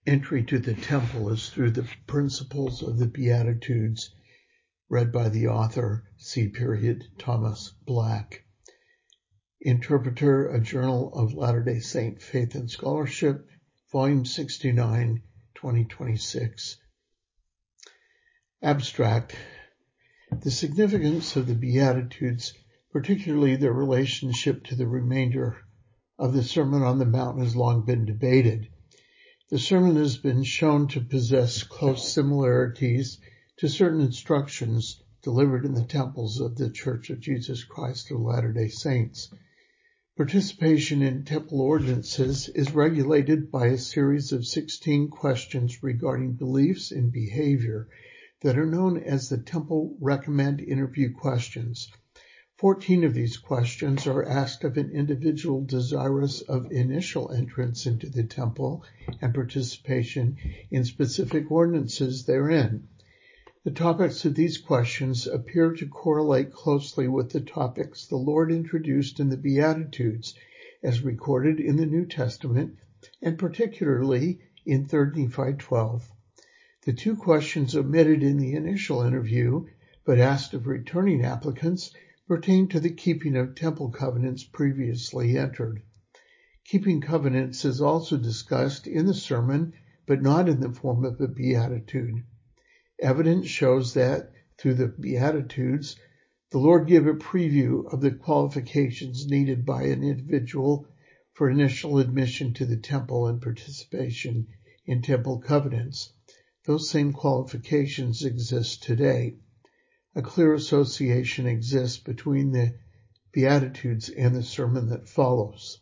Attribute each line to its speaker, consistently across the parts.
Speaker 1: entry to the temple is through the principles of the Beatitudes, read by the author C. Thomas Black. Interpreter, A Journal of Latter-day Saint Faith and Scholarship, Volume 69, 2026. Abstract. The significance of the Beatitudes, particularly their relationship to the remainder of the Sermon on the Mount, has long been debated. The sermon has been shown to possess close similarities to certain instructions delivered in the temples of the Church of Jesus Christ of Latter-day Saints. Participation in temple ordinances is regulated by a series of 16 questions regarding beliefs and behavior that are known as the Temple Recommend Interview questions. 14 of these questions are asked of an individual desirous of initial entrance into the temple and participation in specific ordinances therein. The topics of these questions appear to correlate closely with the topics the Lord introduced in the Beatitudes, as recorded in the New Testament, and particularly in 3 Nephi 12. The two questions omitted in the initial interview, but asked of returning applicants, pertain to the keeping of temple covenants previously entered. Keeping covenants is also discussed in the sermon, but not in the form of a beatitude. Evidence shows that, through the Beatitudes, the Lord gave a preview of the qualifications needed by an individual for initial admission to the temple and participation in temple covenants. Those same qualifications exist today. A clear association exists between the Beatitudes and the sermon that follows.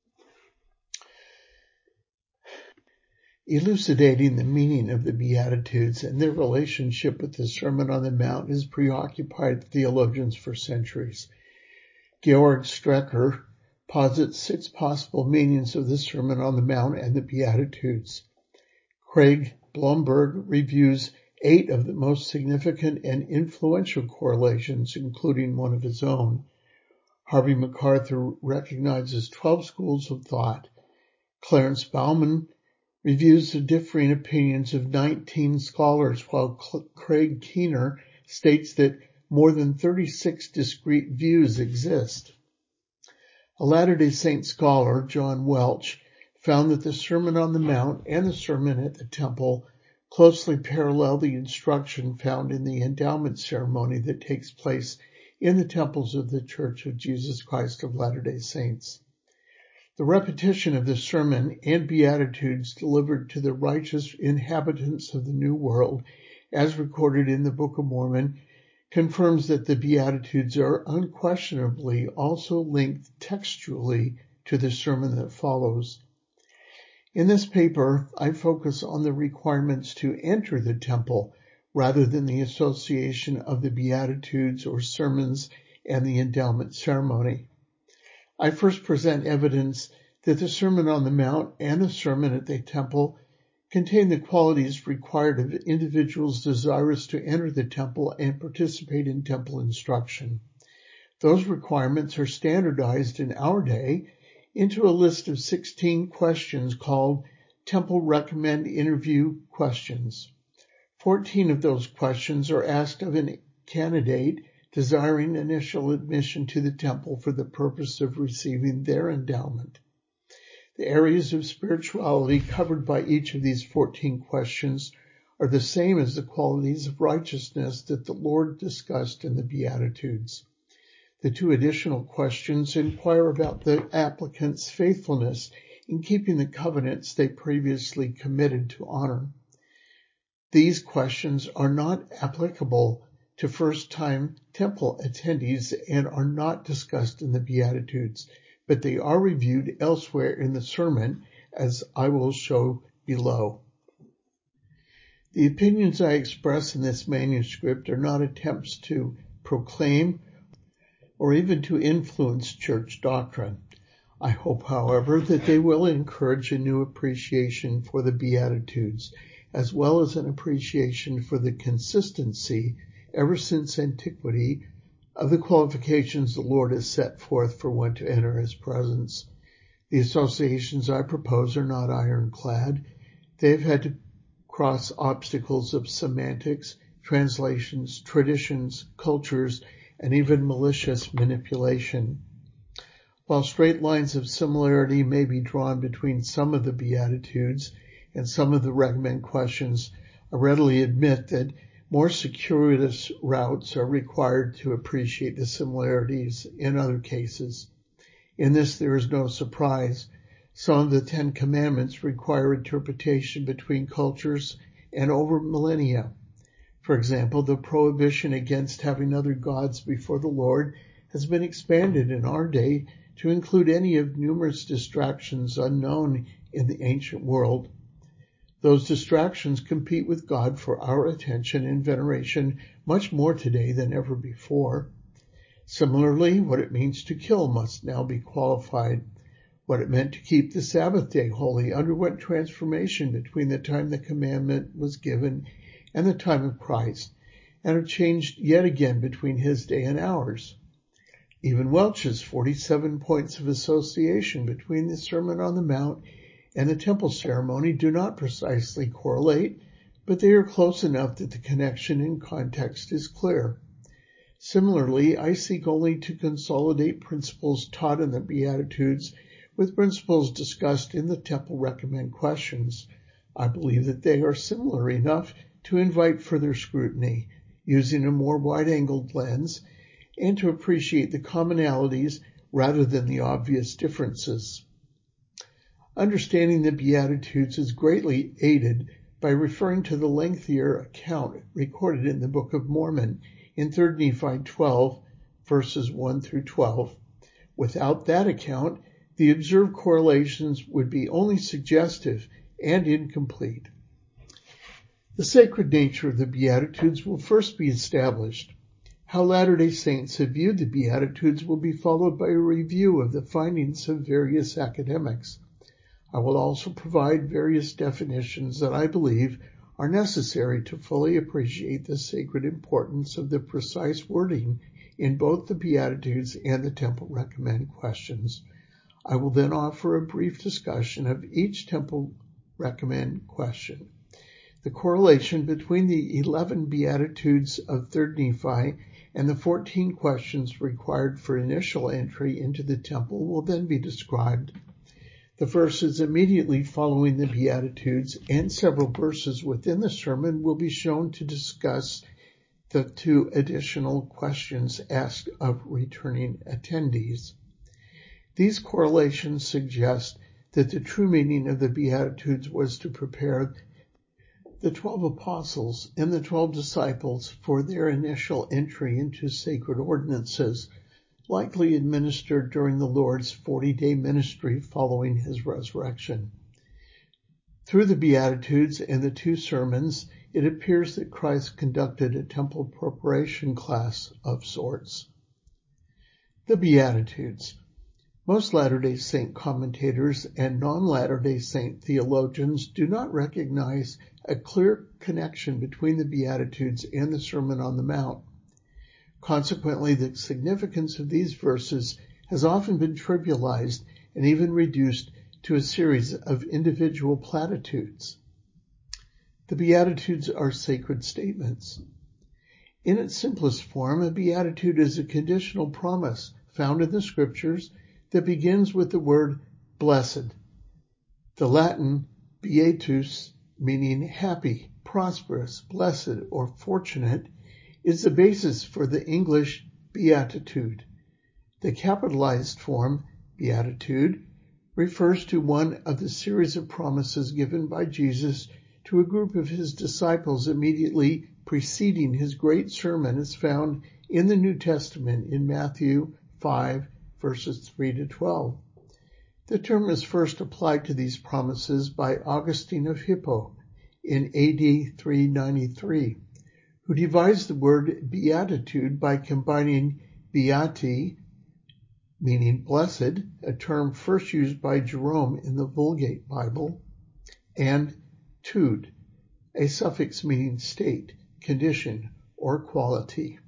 Speaker 1: Elucidating the meaning of the Beatitudes and their relationship with the Sermon on the Mount has preoccupied theologians for centuries. Georg Strecker posits 6 possible meanings of the Sermon on the Mount and the Beatitudes. Craig Blomberg reviews 8 of the most significant and influential correlations, including one of his own. Harvey MacArthur recognizes 12 schools of thought. Clarence Bauman reviews the differing opinions of 19 scholars, while Craig Keener states that more than 36 discrete views exist. A Latter-day Saint scholar, John Welch, found that the Sermon on the Mount and the Sermon at the Temple closely parallel the instruction found in the endowment ceremony that takes place in the temples of the Church of Jesus Christ of Latter-day Saints. The repetition of the sermon and Beatitudes delivered to the righteous inhabitants of the New World, as recorded in the Book of Mormon, confirms that the Beatitudes are unquestionably also linked textually to the sermon that follows. In this paper, I focus on the requirements to enter the temple rather than the association of the Beatitudes or sermons and the endowment ceremony. I first present evidence that the Sermon on the Mount and the Sermon at the Temple contain the qualities required of individuals desirous to enter the temple and participate in temple instruction. Those requirements are standardized in our day into a list of 16 questions called Temple Recommend Interview questions. 14 of those questions are asked of a candidate desiring initial admission to the temple for the purpose of receiving their endowment. The areas of spirituality covered by each of these 14 questions are the same as the qualities of righteousness that the Lord discussed in the Beatitudes. The 2 additional questions inquire about the applicant's faithfulness in keeping the covenants they previously committed to honor. These questions are not applicable to first-time temple attendees and are not discussed in the Beatitudes, but they are reviewed elsewhere in the sermon, as I will show below. The opinions I express in this manuscript are not attempts to proclaim or even to influence church doctrine. I hope, however, that they will encourage a new appreciation for the Beatitudes, as well as an appreciation for the consistency, ever since antiquity, of the qualifications the Lord has set forth for one to enter his presence. The associations I propose are not ironclad. They've had to cross obstacles of semantics, translations, traditions, cultures, and even malicious manipulation. While straight lines of similarity may be drawn between some of the Beatitudes and some of the recommend questions, I readily admit that more circuitous routes are required to appreciate the similarities in other cases. In this, there is no surprise. Some of the Ten Commandments require interpretation between cultures and over millennia. For example, the prohibition against having other gods before the Lord has been expanded in our day to include any of numerous distractions unknown in the ancient world. Those distractions compete with God for our attention and veneration much more today than ever before. Similarly, what it means to kill must now be qualified. What it meant to keep the Sabbath day holy underwent transformation between the time the commandment was given and the time of Christ, and it changed yet again between his day and ours. Even Welch's 47 points of association between the Sermon on the Mount and the temple ceremony do not precisely correlate, but they are close enough that the connection in context is clear. Similarly, I seek only to consolidate principles taught in the Beatitudes with principles discussed in the temple recommend questions. I believe that they are similar enough to invite further scrutiny, using a more wide-angled lens, and to appreciate the commonalities rather than the obvious differences. Understanding the Beatitudes is greatly aided by referring to the lengthier account recorded in the Book of Mormon in 3 Nephi 12, verses 1 through 12. Without that account, the observed correlations would be only suggestive and incomplete. The sacred nature of the Beatitudes will first be established. How Latter-day Saints have viewed the Beatitudes will be followed by a review of the findings of various academics. I will also provide various definitions that I believe are necessary to fully appreciate the sacred importance of the precise wording in both the Beatitudes and the Temple Recommend questions. I will then offer a brief discussion of each Temple Recommend question. The correlation between the 11 Beatitudes of 3 Nephi and the 14 questions required for initial entry into the temple will then be described. The verses immediately following the Beatitudes and several verses within the sermon will be shown to discuss the 2 additional questions asked of returning attendees. These correlations suggest that the true meaning of the Beatitudes was to prepare the 12 apostles and the 12 disciples for their initial entry into sacred ordinances, likely administered during the Lord's 40-day ministry following his resurrection. Through the Beatitudes and the 2 sermons, it appears that Christ conducted a temple preparation class of sorts. The Beatitudes. Most Latter-day Saint commentators and non-Latter-day Saint theologians do not recognize a clear connection between the Beatitudes and the Sermon on the Mount. Consequently, the significance of these verses has often been trivialized and even reduced to a series of individual platitudes. The Beatitudes are sacred statements. In its simplest form, a beatitude is a conditional promise found in the Scriptures that begins with the word blessed. The Latin beatus, meaning happy, prosperous, blessed, or fortunate, is the basis for the English beatitude. The capitalized form, beatitude, refers to one of the series of promises given by Jesus to a group of his disciples immediately preceding his great sermon as found in the New Testament in Matthew 5, verses 3 to 12. The term is first applied to these promises by Augustine of Hippo in AD 393, who devised the word beatitude by combining beati, meaning blessed, a term first used by Jerome in the Vulgate Bible, and tude, a suffix meaning state, condition, or quality.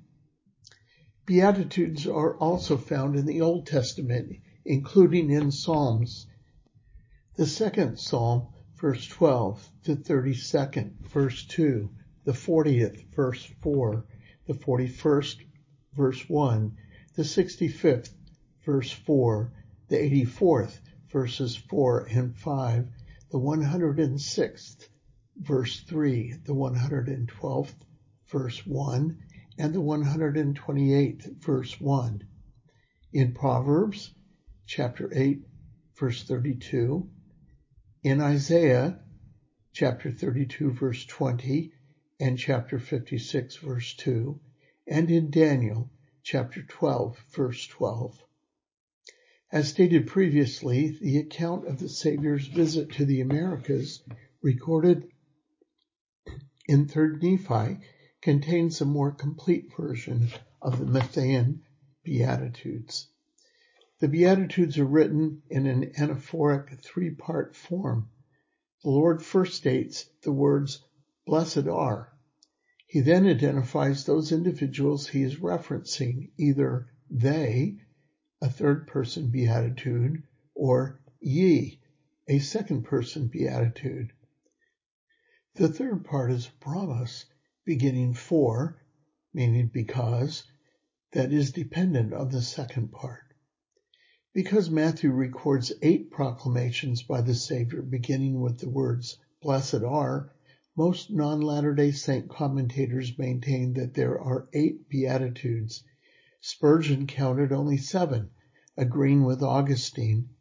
Speaker 1: Beatitudes are also found in the Old Testament, including in Psalms. The second Psalm, verse 12, the 32nd, verse 2, the 40th, verse 4, the 41st, verse 1, the 65th, verse 4, the 84th, verses 4 and 5, the 106th, verse 3, the 112th, verse 1, and the 128th, verse 1. In Proverbs, chapter 8, verse 32, in Isaiah, chapter 32, verse 20, and chapter 56, verse 2, and in Daniel, chapter 12, verse 12. As stated previously, the account of the Savior's visit to the Americas, recorded in 3rd Nephi, contains a more complete version of the Matthean Beatitudes. The Beatitudes are written in an anaphoric three-part form. The Lord first states the words, "Blessed are." He then identifies those individuals he is referencing, either they, a third-person beatitude, or ye, a second-person beatitude. The third part is a promise, beginning for, meaning because, that is dependent on the second part. Because Matthew records 8 proclamations by the Savior, beginning with the words, "Blessed are," most non-Latter-day Saint commentators maintain that there are 8 Beatitudes. Spurgeon counted only 7, agreeing with Augustine.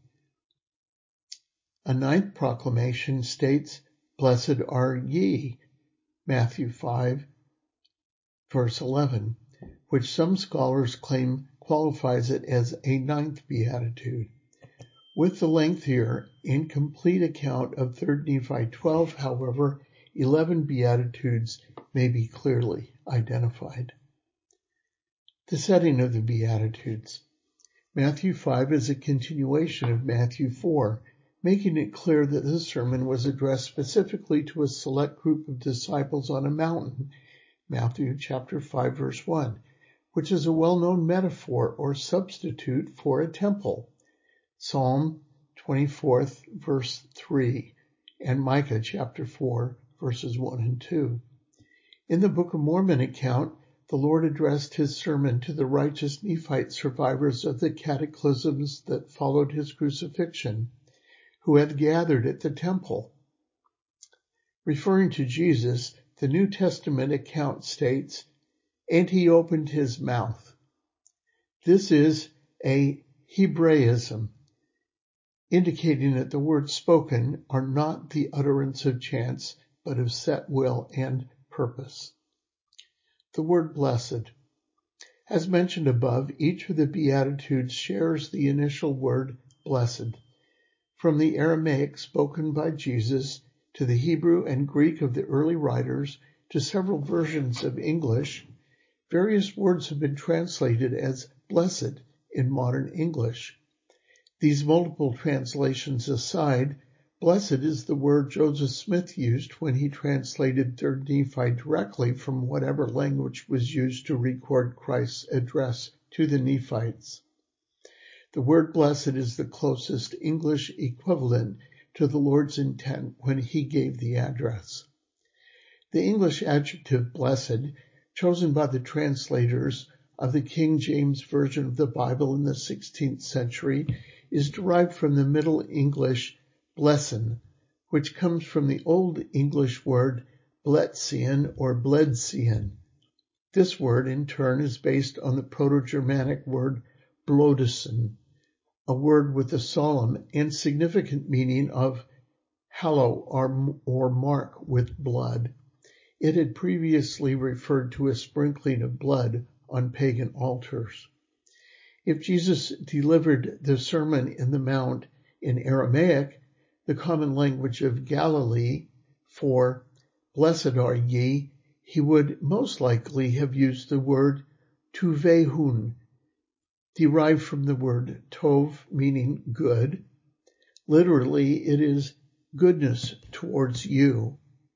Speaker 1: A 9th proclamation states, "Blessed are ye," Matthew 5, verse 11, which some scholars claim qualifies it as a 9th Beatitude. With the lengthier, incomplete account of 3rd Nephi 12, however, 11 Beatitudes may be clearly identified. The setting of the Beatitudes. Matthew 5 is a continuation of Matthew 4, making it clear that this sermon was addressed specifically to a select group of disciples on a mountain, Matthew chapter 5, verse 1, which is a well-known metaphor or substitute for a temple, Psalm 24, verse 3, and Micah chapter 4, verses 1 and 2. In the Book of Mormon account, the Lord addressed his sermon to the righteous Nephite survivors of the cataclysms that followed his crucifixion, who had gathered at the temple. Referring to Jesus, the New Testament account states, "And he opened his mouth." This is a Hebraism, indicating that the words spoken are not the utterance of chance, but of set will and purpose. The word blessed. As mentioned above, each of the Beatitudes shares the initial word blessed. From the Aramaic spoken by Jesus to the Hebrew and Greek of the early writers to several versions of English, various words have been translated as blessed in modern English. These multiple translations aside, blessed is the word Joseph Smith used when he translated 3rd Nephi directly from whatever language was used to record Christ's address to the Nephites. The word blessed is the closest English equivalent to the Lord's intent when he gave the address. The English adjective blessed, chosen by the translators of the King James Version of the Bible in the 16th century, is derived from the Middle English blessin, which comes from the Old English word bletzian or bledsian. This word, in turn, is based on the Proto-Germanic word blodesen, a word with the solemn and significant meaning of hallow or mark with blood. It had previously referred to a sprinkling of blood on pagan altars. If Jesus delivered the Sermon in the Mount in Aramaic, the common language of Galilee, for "blessed are ye," he would most likely have used the word tuvehun, derived from the word tov, meaning good. Literally, it is goodness towards you.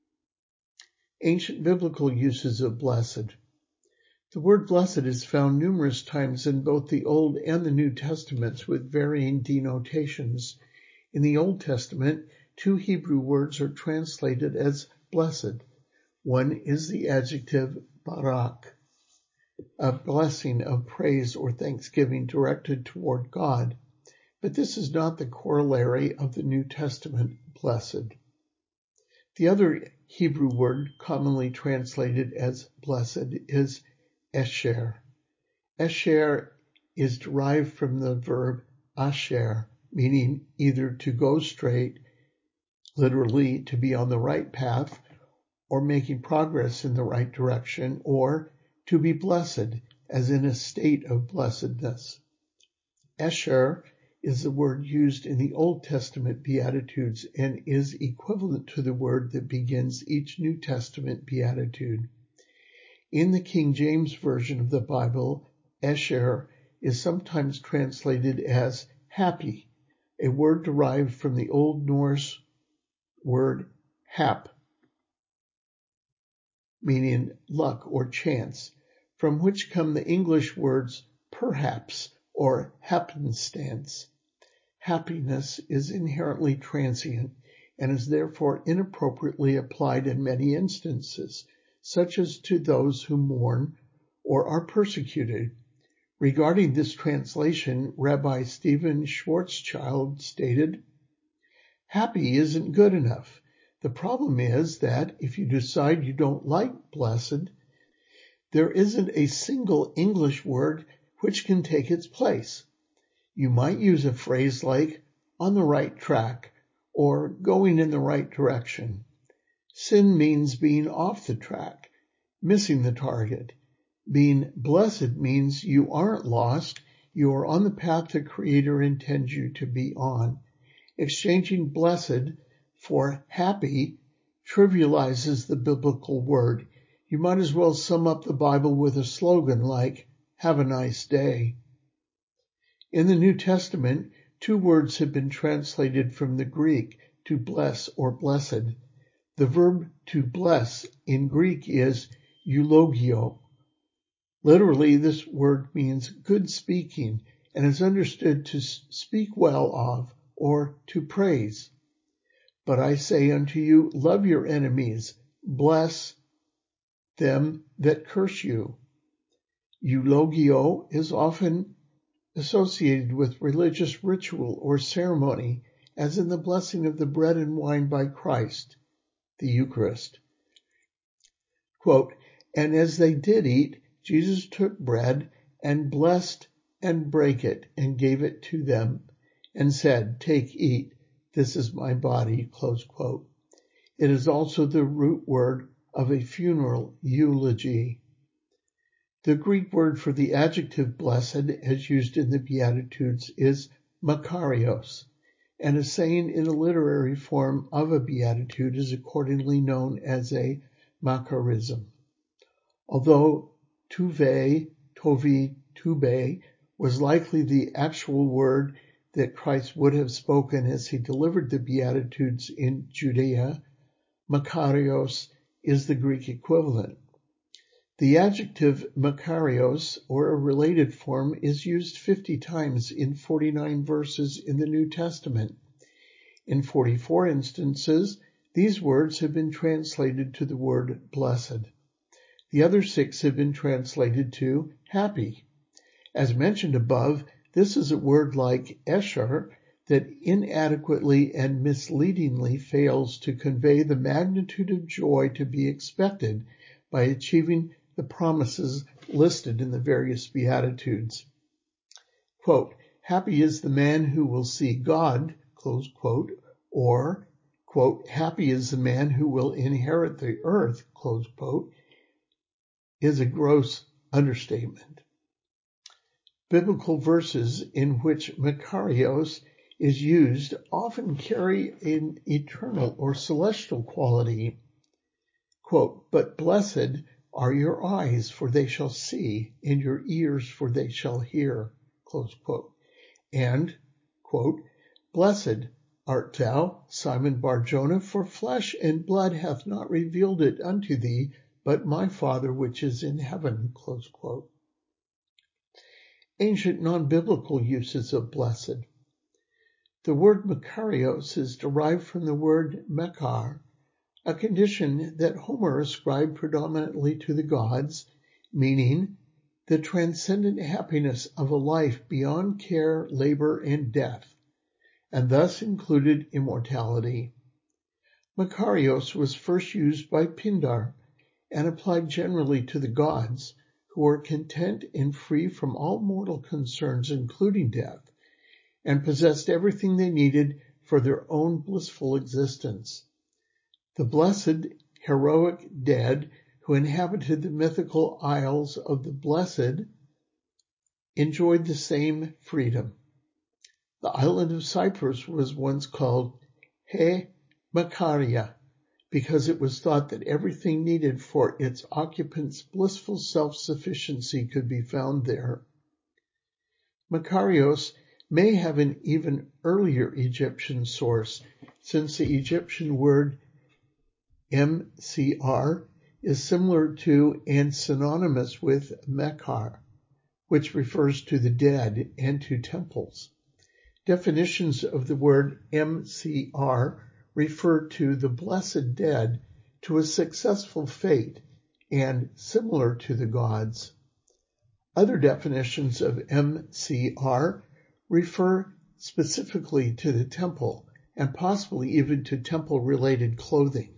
Speaker 1: Ancient biblical uses of blessed. The word blessed is found numerous times in both the Old and the New Testaments with varying denotations. In the Old Testament, two Hebrew words are translated as blessed. One is the adjective barak, a blessing of praise or thanksgiving directed toward God. But this is not the corollary of the New Testament blessed. The other Hebrew word commonly translated as blessed is esher. Esher is derived from the verb asher, meaning either to go straight, literally to be on the right path, or making progress in the right direction, or to be blessed, as in a state of blessedness. Esher is the word used in the Old Testament Beatitudes and is equivalent to the word that begins each New Testament Beatitude. In the King James Version of the Bible, Esher is sometimes translated as happy, a word derived from the Old Norse word hap, meaning luck or chance, from which come the English words perhaps or happenstance. Happiness is inherently transient and is therefore inappropriately applied in many instances, such as to those who mourn or are persecuted. Regarding this translation, Rabbi Stephen Schwarzschild stated, "Happy isn't good enough. The problem is that if you decide you don't like blessed, there isn't a single English word which can take its place. You might use a phrase like on the right track or going in the right direction. Sin means being off the track, missing the target. Being blessed means you aren't lost, you are on the path the Creator intends you to be on. Exchanging blessed for happy trivializes the biblical word. You might as well sum up the Bible with a slogan like, have a nice day." In the New Testament, two words have been translated from the Greek, to bless or blessed. The verb to bless in Greek is eulogio. Literally, this word means good speaking and is understood to speak well of or to praise. But I say unto you, love your enemies, bless them that curse you. Eulogio is often associated with religious ritual or ceremony, as in the blessing of the bread and wine by Christ, the Eucharist. Quote, "And as they did eat, Jesus took bread and blessed and brake it and gave it to them and said, 'Take, eat, this is my body.'" Close quote. It is also the root word of a funeral eulogy. The Greek word for the adjective blessed, as used in the Beatitudes, is makarios, and a saying in a literary form of a beatitude is accordingly known as a makarism. Although tuve, tovi, tube was likely the actual word that Christ would have spoken as he delivered the Beatitudes in Judea, makarios is the Greek equivalent. The adjective makarios, or a related form, is used 50 times in 49 verses in the New Testament. In 44 instances, these words have been translated to the word blessed. The other 6 have been translated to happy. As mentioned above, this is a word like esher that inadequately and misleadingly fails to convey the magnitude of joy to be expected by achieving the promises listed in the various Beatitudes. Quote, "Happy is the man who will see God," close quote, or, quote, "Happy is the man who will inherit the earth," close quote, is a gross understatement. Biblical verses in which makarios is used often carry an eternal or celestial quality. Quote, "But blessed are your eyes, for they shall see, and your ears, for they shall hear," close quote. And, quote, "Blessed art thou, Simon Bar-Jonah, for flesh and blood hath not revealed it unto thee, but my Father which is in heaven," close quote. Ancient non-biblical uses of blessed. The word Makarios is derived from the word Makar, a condition that Homer ascribed predominantly to the gods, meaning the transcendent happiness of a life beyond care, labor, and death, and thus included immortality. Makarios was first used by Pindar and applied generally to the gods, who were content and free from all mortal concerns, including death, and possessed everything they needed for their own blissful existence. The blessed, heroic dead who inhabited the mythical Isles of the Blessed enjoyed the same freedom. The island of Cyprus was once called He Makaria, because it was thought that everything needed for its occupants' blissful self-sufficiency could be found there. Makarios may have an even earlier Egyptian source, since the Egyptian word Mcr is similar to and synonymous with Mekar, which refers to the dead and to temples. Definitions of the word Mcr refer to the blessed dead, to a successful fate, and similar to the gods. Other definitions of Mcr refer specifically to the temple, and possibly even to temple-related clothing.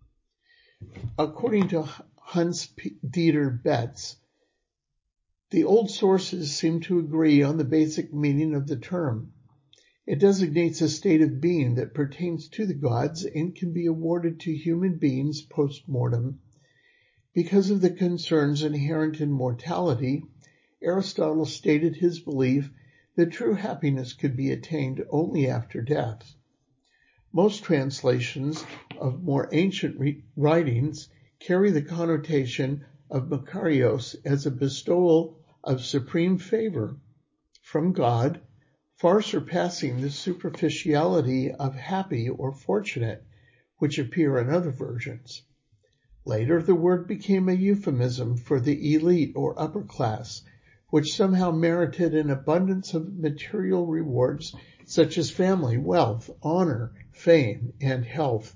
Speaker 1: According to Hans-Dieter Betz, the old sources seem to agree on the basic meaning of the term. It designates a state of being that pertains to the gods and can be awarded to human beings post-mortem. Because of the concerns inherent in mortality, Aristotle stated his belief that true happiness could be attained only after death. Most translations of more ancient writings carry the connotation of Makarios as a bestowal of supreme favor from God, far surpassing the superficiality of happy or fortunate, which appear in other versions. Later, the word became a euphemism for the elite or upper class, which somehow merited an abundance of material rewards such as family, wealth, honor, fame, and health.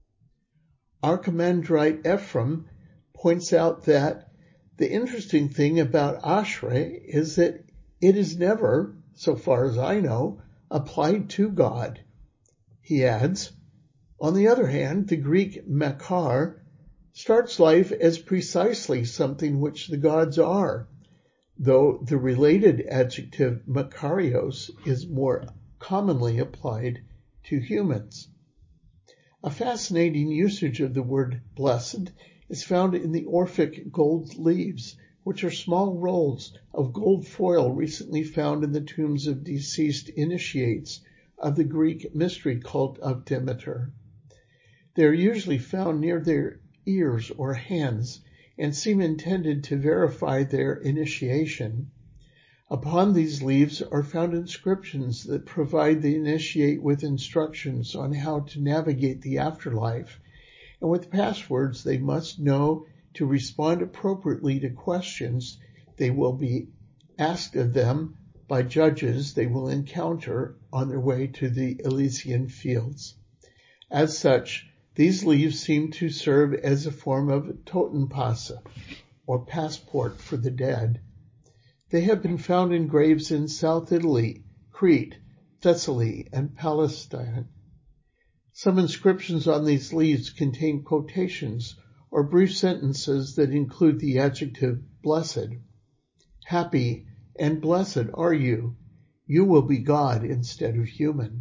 Speaker 1: Archimandrite Ephraim points out that the interesting thing about Ashrei is that it is never, so far as I know, applied to God. He adds, on the other hand, the Greek Makar starts life as precisely something which the gods are, though the related adjective Makarios is more commonly applied to humans. A fascinating usage of the word blessed is found in the Orphic gold leaves, which are small rolls of gold foil recently found in the tombs of deceased initiates of the Greek mystery cult of Demeter. They are usually found near their ears or hands and seem intended to verify their initiation. Upon these leaves are found inscriptions that provide the initiate with instructions on how to navigate the afterlife, and with passwords they must know to respond appropriately to questions they will be asked of them by judges they will encounter on their way to the Elysian fields. As such, these leaves seem to serve as a form of totenpasse, or passport for the dead. They have been found in graves in South Italy, Crete, Thessaly, and Palestine. Some inscriptions on these leaves contain quotations or brief sentences that include the adjective blessed. Happy and blessed are you. You will be God instead of human.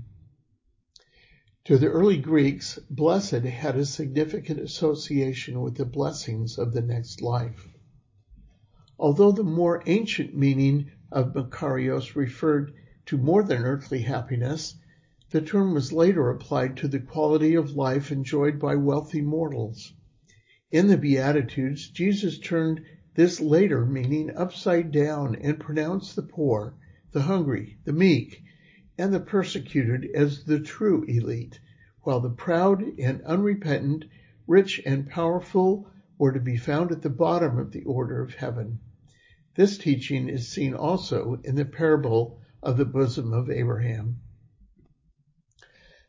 Speaker 1: To the early Greeks, blessed had a significant association with the blessings of the next life. Although the more ancient meaning of Makarios referred to more than earthly happiness, the term was later applied to the quality of life enjoyed by wealthy mortals. In the Beatitudes, Jesus turned this later meaning upside down and pronounced the poor, the hungry, the meek, and the persecuted as the true elite, while the proud and unrepentant, rich and powerful were to be found at the bottom of the order of heaven. This teaching is seen also in the parable of the bosom of Abraham.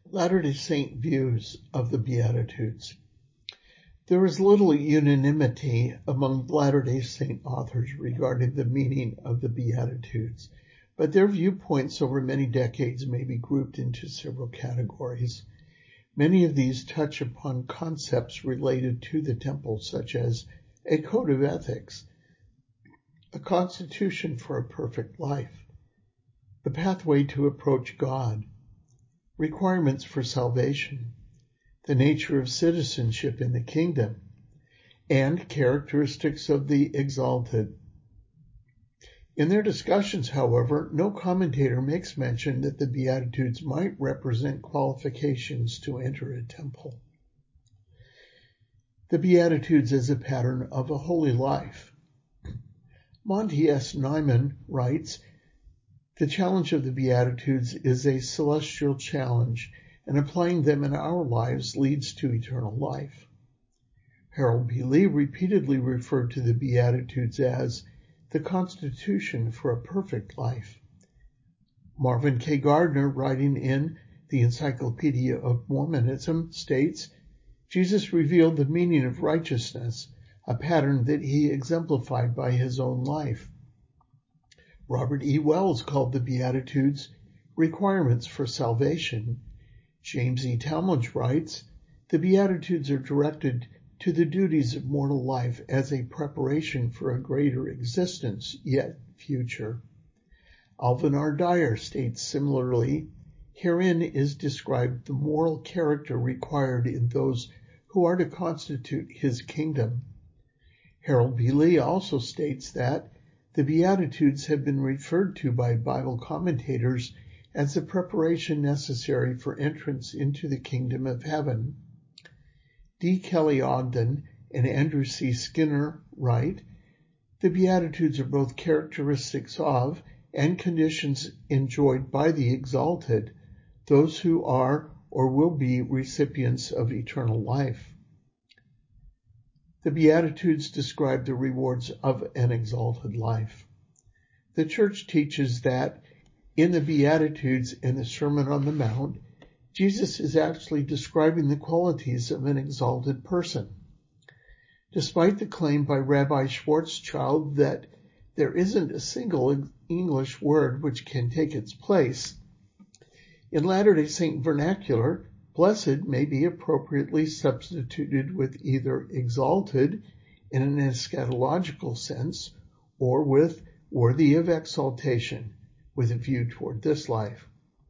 Speaker 1: Latter-day Saint views of the Beatitudes. There is little unanimity among Latter-day Saint authors regarding the meaning of the Beatitudes, but their viewpoints over many decades may be grouped into several categories. Many of these touch upon concepts related to the temple, such as a code of ethics, a constitution for a perfect life, the pathway to approach God, requirements for salvation, the nature of citizenship in the kingdom, and characteristics of the exalted. In their discussions, however, no commentator makes mention that the Beatitudes might represent qualifications to enter a temple. The Beatitudes as a pattern of a holy life. Monty S. Nyman writes, "The challenge of the Beatitudes is a celestial challenge, and applying them in our lives leads to eternal life." Harold B. Lee repeatedly referred to the Beatitudes as the constitution for a perfect life. Marvin K. Gardner, writing in the Encyclopedia of Mormonism, states, "Jesus revealed the meaning of righteousness, a pattern that he exemplified by his own life." Robert E. Wells called the Beatitudes requirements for salvation. James E. Talmage writes, "The Beatitudes are directed to the duties of mortal life as a preparation for a greater existence, yet future." Alvin R. Dyer states similarly, "Herein is described the moral character required in those who are to constitute his kingdom." Harold B. Lee also states that the Beatitudes have been referred to by Bible commentators as the preparation necessary for entrance into the kingdom of heaven. D. Kelly Ogden and Andrew C. Skinner write, "The Beatitudes are both characteristics of and conditions enjoyed by the exalted, those who are or will be recipients of eternal life." The Beatitudes describe the rewards of an exalted life. The Church teaches that in the Beatitudes and the Sermon on the Mount, Jesus is actually describing the qualities of an exalted person. Despite the claim by Rabbi Schwarzschild that there isn't a single English word which can take its place, in Latter-day Saint vernacular, blessed may be appropriately substituted with either exalted in an eschatological sense or with worthy of exaltation with a view toward this life.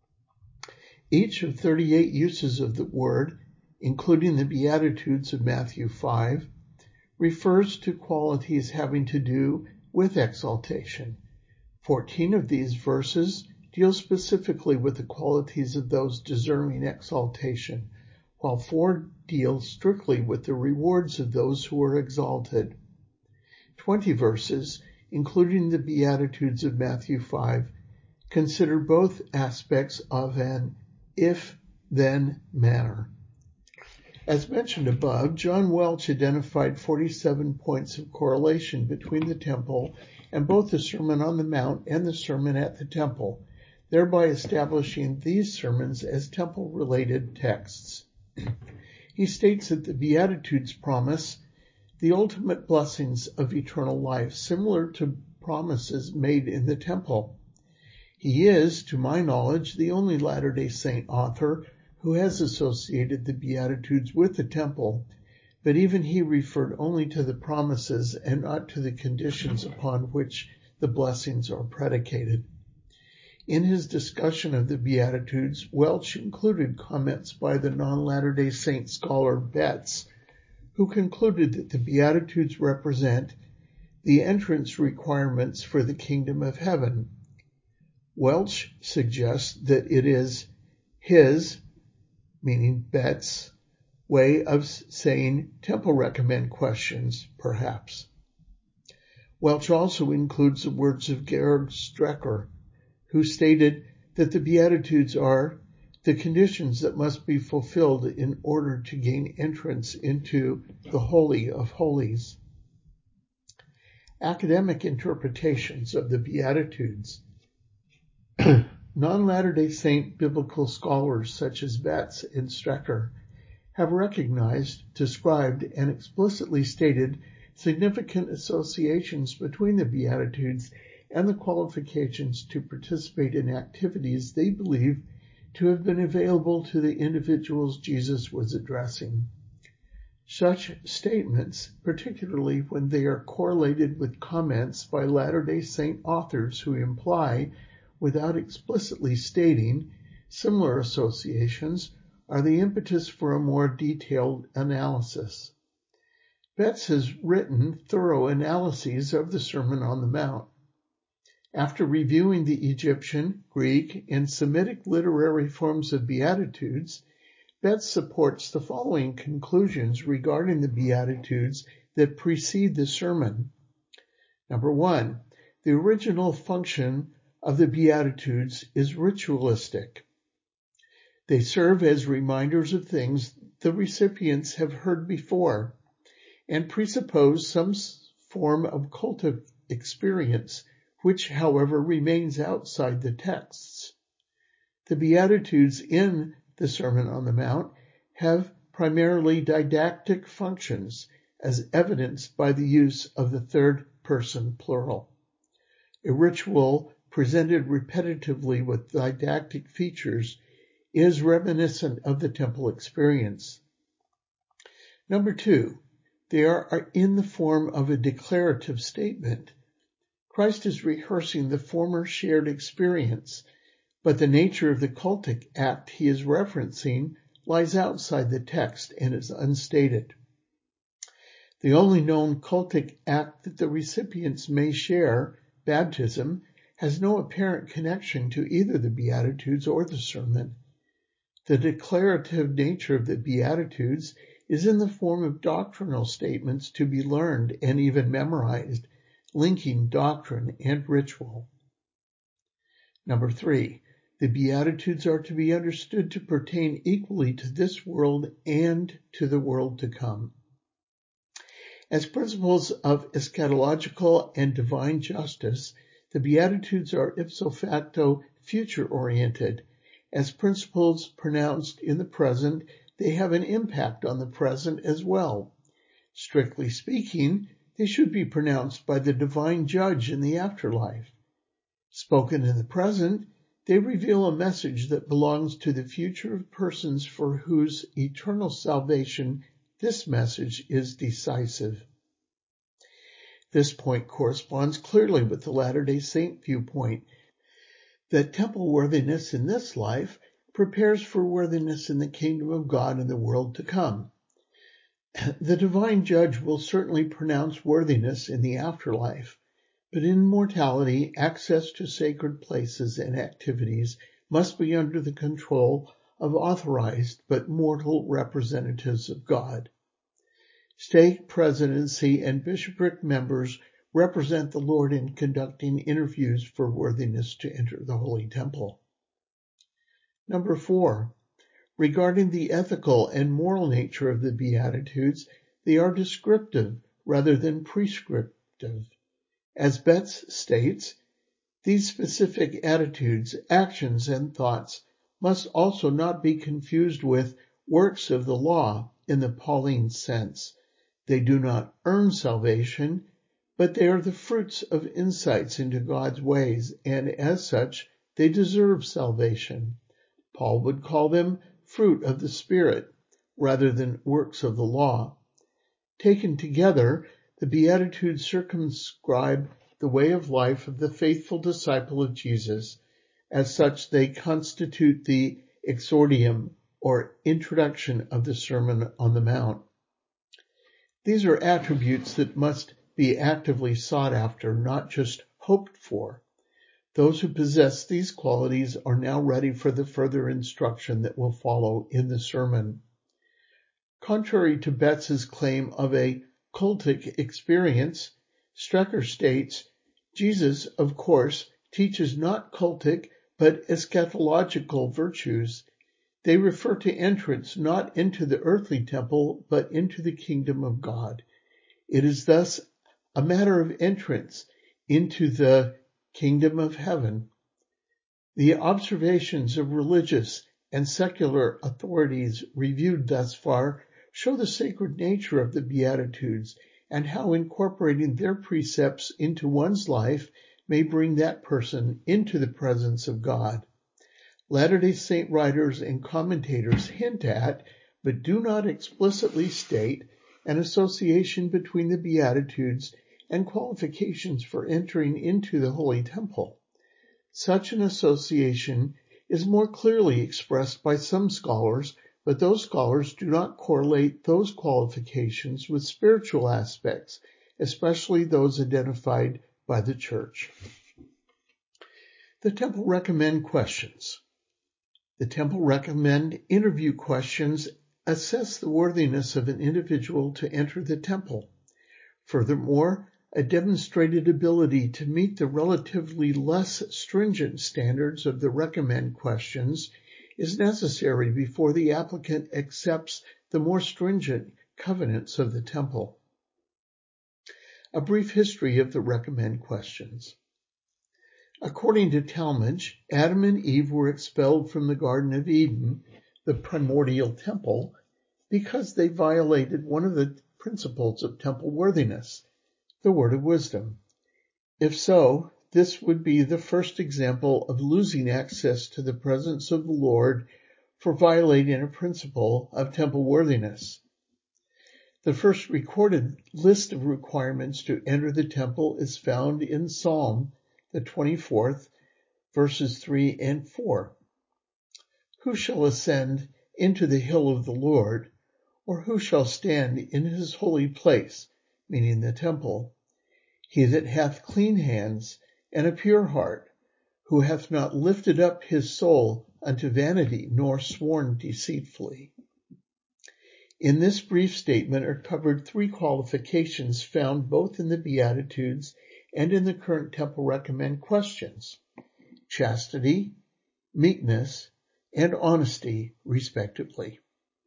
Speaker 1: Each of 38 uses of the word, including the Beatitudes of Matthew 5, refers to qualities having to do with exaltation. 14 of these verses deal specifically with the qualities of those deserving exaltation, while 4 deal strictly with the rewards of those who are exalted. 20 verses, including the Beatitudes of Matthew 5, consider both aspects of an if-then manner. As mentioned above, John Welch identified 47 points of correlation between the temple and both the Sermon on the Mount and the Sermon at the Temple, thereby establishing these sermons as temple-related texts. He states that the Beatitudes promise the ultimate blessings of eternal life, similar to promises made in the temple. He is, to my knowledge, the only Latter-day Saint author who has associated the Beatitudes with the temple, but even he referred only to the promises and not to the conditions upon which the blessings are predicated. In his discussion of the Beatitudes, Welch included comments by the non-Latter-day Saint scholar Betts, who concluded that the Beatitudes represent the entrance requirements for the kingdom of heaven. Welch suggests that it is his, meaning Betts, way of saying temple recommend questions, perhaps. Welch also includes the words of Georg Strecker, who stated that the Beatitudes are the conditions that must be fulfilled in order to gain entrance into the Holy of Holies. Academic interpretations of the Beatitudes. non-Latter-day Saint biblical scholars such as Betts and Strecker have recognized, described, and explicitly stated significant associations between the Beatitudes and the qualifications to participate in activities they believe to have been available to the individuals Jesus was addressing. Such statements, particularly when they are correlated with comments by Latter-day Saint authors who imply, without explicitly stating, similar associations, are the impetus for a more detailed analysis. Betts has written thorough analyses of the Sermon on the Mount. After reviewing the Egyptian, Greek, and Semitic literary forms of Beatitudes, Betts supports the following conclusions regarding the Beatitudes that precede the sermon. Number 1, the original function of the Beatitudes is ritualistic. They serve as reminders of things the recipients have heard before and presuppose some form of cultic experience, which, however, remains outside the texts. The Beatitudes in the Sermon on the Mount have primarily didactic functions, as evidenced by the use of the third-person plural. A ritual presented repetitively with didactic features is reminiscent of the temple experience. Number 2, they are in the form of a declarative statement. Christ is rehearsing the former shared experience, but the nature of the cultic act he is referencing lies outside the text and is unstated. The only known cultic act that the recipients may share, baptism, has no apparent connection to either the Beatitudes or the sermon. The declarative nature of the Beatitudes is in the form of doctrinal statements to be learned and even memorized, linking doctrine and ritual. Number 3, the Beatitudes are to be understood to pertain equally to this world and to the world to come. As principles of eschatological and divine justice, the Beatitudes are ipso facto future-oriented. As principles pronounced in the present, they have an impact on the present as well. Strictly speaking, they should be pronounced by the divine judge in the afterlife. Spoken in the present, they reveal a message that belongs to the future of persons for whose eternal salvation this message is decisive. This point corresponds clearly with the Latter-day Saint viewpoint that temple worthiness in this life prepares for worthiness in the kingdom of God in the world to come. The divine judge will certainly pronounce worthiness in the afterlife, but in mortality, access to sacred places and activities must be under the control of authorized but mortal representatives of God. Stake presidency and bishopric members represent the Lord in conducting interviews for worthiness to enter the Holy Temple. Number 4, regarding the ethical and moral nature of the Beatitudes, they are descriptive rather than prescriptive. As Betts states, these specific attitudes, actions, and thoughts must also not be confused with works of the law in the Pauline sense. They do not earn salvation, but they are the fruits of insights into God's ways, and as such, they deserve salvation. Paul would call them fruit of the Spirit, rather than works of the law. Taken together, the Beatitudes circumscribe the way of life of the faithful disciple of Jesus. As such, they constitute the exordium, or introduction of the Sermon on the Mount. These are attributes that must be actively sought after, not just hoped for. Those who possess these qualities are now ready for the further instruction that will follow in the sermon. Contrary to Betts's claim of a cultic experience, Strecker states, Jesus, of course, teaches not cultic but eschatological virtues. They refer to entrance not into the earthly temple, but into the kingdom of God. It is thus a matter of entrance into the kingdom of heaven. The observations of religious and secular authorities reviewed thus far show the sacred nature of the Beatitudes and how incorporating their precepts into one's life may bring that person into the presence of God. Latter-day Saint writers and commentators hint at, but do not explicitly state, an association between the Beatitudes and qualifications for entering into the Holy Temple. Such an association is more clearly expressed by some scholars, but those scholars do not correlate those qualifications with spiritual aspects, especially those identified by the Church. The Temple Recommend Questions. The Temple Recommend interview questions assess the worthiness of an individual to enter the temple. Furthermore, a demonstrated ability to meet the relatively less stringent standards of the recommend questions is necessary before the applicant accepts the more stringent covenants of the temple. A brief history of the recommend questions. According to Talmage, Adam and Eve were expelled from the Garden of Eden, the primordial temple, because they violated one of the principles of temple worthiness, the word of wisdom. If so, this would be the first example of losing access to the presence of the Lord for violating a principle of temple worthiness. The first recorded list of requirements to enter the temple is found in Psalm, the 24th, verses 3 and 4. Who shall ascend into the hill of the Lord, or who shall stand in his holy place, meaning the temple? He that hath clean hands and a pure heart, who hath not lifted up his soul unto vanity, nor sworn deceitfully. In this brief statement are covered three qualifications found both in the Beatitudes and in the current Temple Recommend questions: chastity, meekness, and honesty, respectively.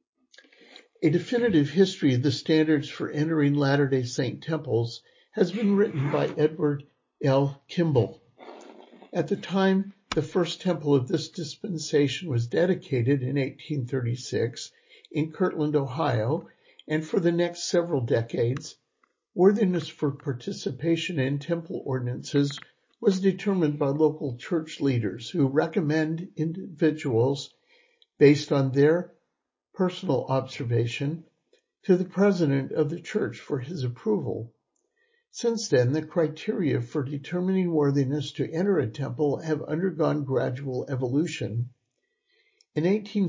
Speaker 1: A definitive history of the standards for entering Latter-day Saint temples has been written by Edward L. Kimball. At the time the first temple of this dispensation was dedicated in 1836 in Kirtland, Ohio, and for the next several decades, worthiness for participation in temple ordinances was determined by local church leaders who recommend individuals based on their personal observation to the president of the church for his approval. Since then, the criteria for determining worthiness to enter a temple have undergone gradual evolution. In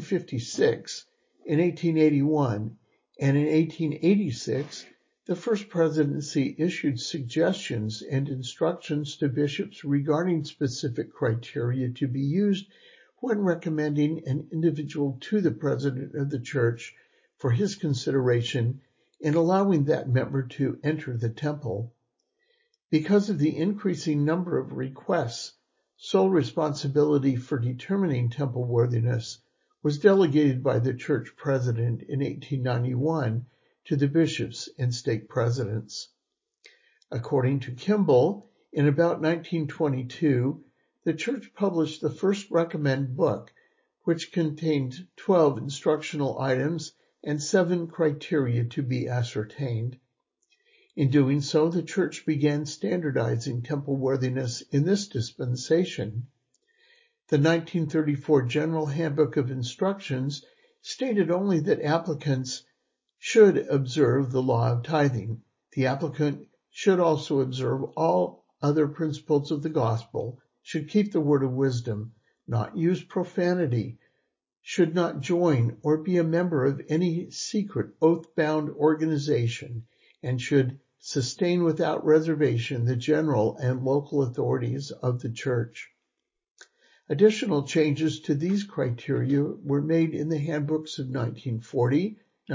Speaker 1: 1856, in 1881, and in 1886, the First Presidency issued suggestions and instructions to bishops regarding specific criteria to be used when recommending an individual to the president of the church for his consideration in allowing that member to enter the temple. Because of the increasing number of requests, sole responsibility for determining temple worthiness was delegated by the church president in 1891 to the bishops and stake presidents. According to Kimball, in about 1922, the church published the first recommend book, which contained 12 instructional items and 7 criteria to be ascertained. In doing so, the church began standardizing temple worthiness in this dispensation. The 1934 General Handbook of Instructions stated only that applicants should observe the law of tithing. The applicant should also observe all other principles of the gospel, should keep the word of wisdom, not use profanity, should not join or be a member of any secret oath-bound organization, and should sustain without reservation the general and local authorities of the church. Additional changes to these criteria were made in the handbooks of 1940,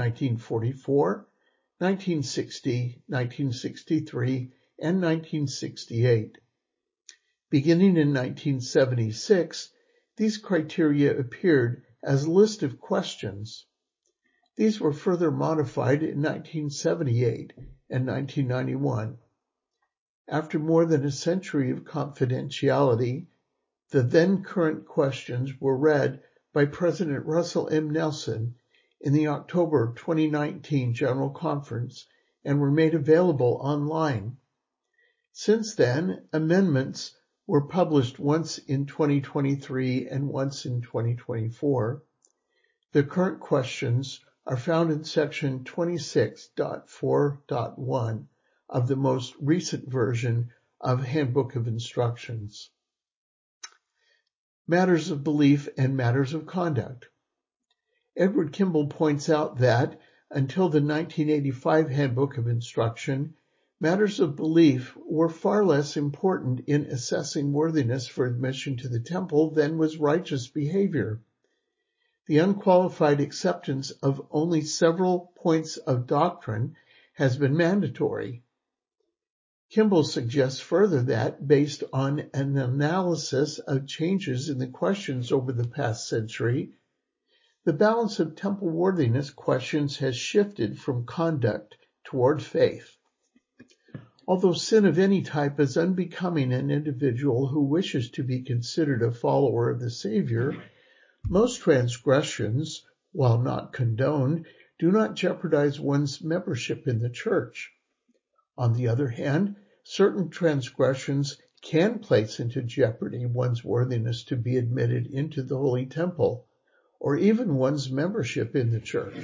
Speaker 1: 1944, 1960, 1963, and 1968. Beginning in 1976, these criteria appeared as a list of questions. These were further modified in 1978 and 1991. After more than a century of confidentiality, The then current questions were read by President Russell M. Nelson in the October 2019 General Conference and were made available online. Since then, amendments were published once in 2023 and once in 2024. The current questions are found in section 26.4.1 of the most recent version of Handbook of Instructions. Matters of belief and matters of conduct. Edward Kimball points out that, until the 1985 Handbook of Instruction, matters of belief were far less important in assessing worthiness for admission to the temple than was righteous behavior. The unqualified acceptance of only several points of doctrine has been mandatory. Kimball suggests further that, based on an analysis of changes in the questions over the past century, the balance of temple worthiness questions has shifted from conduct toward faith. Although sin of any type is unbecoming an individual who wishes to be considered a follower of the Savior, most transgressions, while not condoned, do not jeopardize one's membership in the church. On the other hand, certain transgressions can place into jeopardy one's worthiness to be admitted into the Holy Temple, or even one's membership in the church.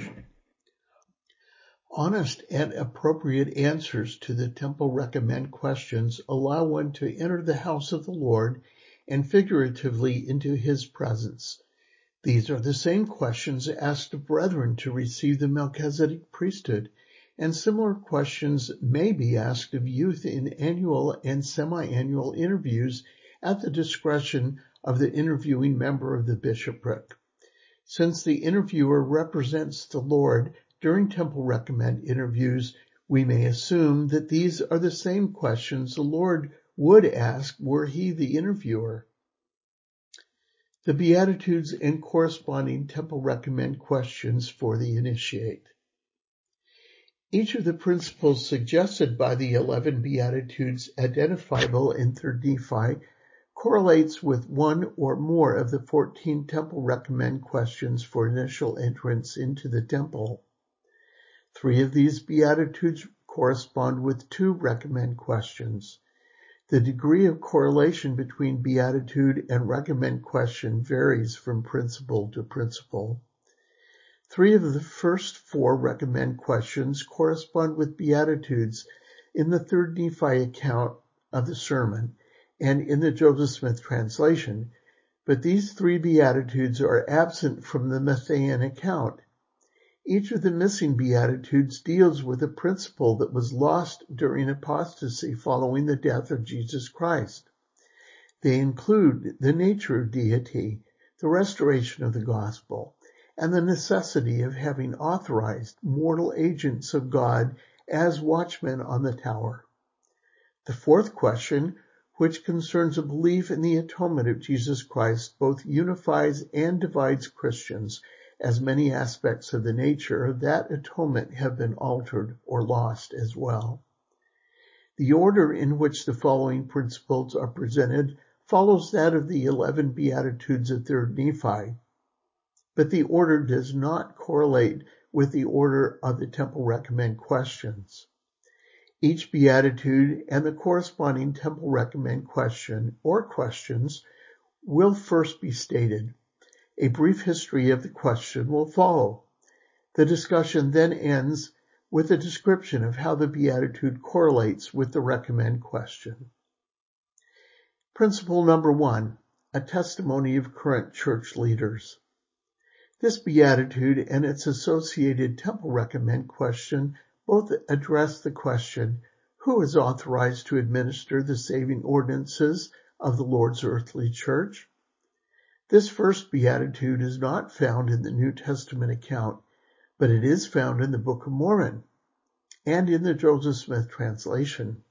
Speaker 1: Honest and appropriate answers to the temple recommend questions allow one to enter the house of the Lord and figuratively into his presence. These are the same questions asked of brethren to receive the Melchizedek priesthood, and similar questions may be asked of youth in annual and semi-annual interviews at the discretion of the interviewing member of the bishopric. Since the interviewer represents the Lord during temple recommend interviews, we may assume that these are the same questions the Lord would ask were he the interviewer. The Beatitudes and corresponding temple recommend questions for the initiate. Each of the principles suggested by the 11 Beatitudes identifiable in 3rd Nephi correlates with one or more of the 14 temple recommend questions for initial entrance into the temple. 3 of these Beatitudes correspond with 2 recommend questions. The degree of correlation between beatitude and recommend question varies from principle to principle. 3 of the first 4 recommend questions correspond with beatitudes in the 3rd Nephi account of the sermon and in the Joseph Smith translation, but these 3 beatitudes are absent from the Matthean account. Each of the missing beatitudes deals with a principle that was lost during apostasy following the death of Jesus Christ. They include the nature of deity, the restoration of the gospel, and the necessity of having authorized mortal agents of God as watchmen on the tower. The 4th question, which concerns a belief in the atonement of Jesus Christ, both unifies and divides Christians, as many aspects of the nature of that atonement have been altered or lost as well. The order in which the following principles are presented follows that of the 11 Beatitudes of 3rd Nephi, but the order does not correlate with the order of the temple recommend questions. Each beatitude and the corresponding temple recommend question or questions will first be stated. A brief history of the question will follow. The discussion then ends with a description of how the beatitude correlates with the recommend question. Principle number 1, a testimony of current church leaders. This beatitude and its associated temple recommend question both address the question, who is authorized to administer the saving ordinances of the Lord's earthly church? This first beatitude is not found in the New Testament account, but it is found in the Book of Mormon and in the Joseph Smith translation.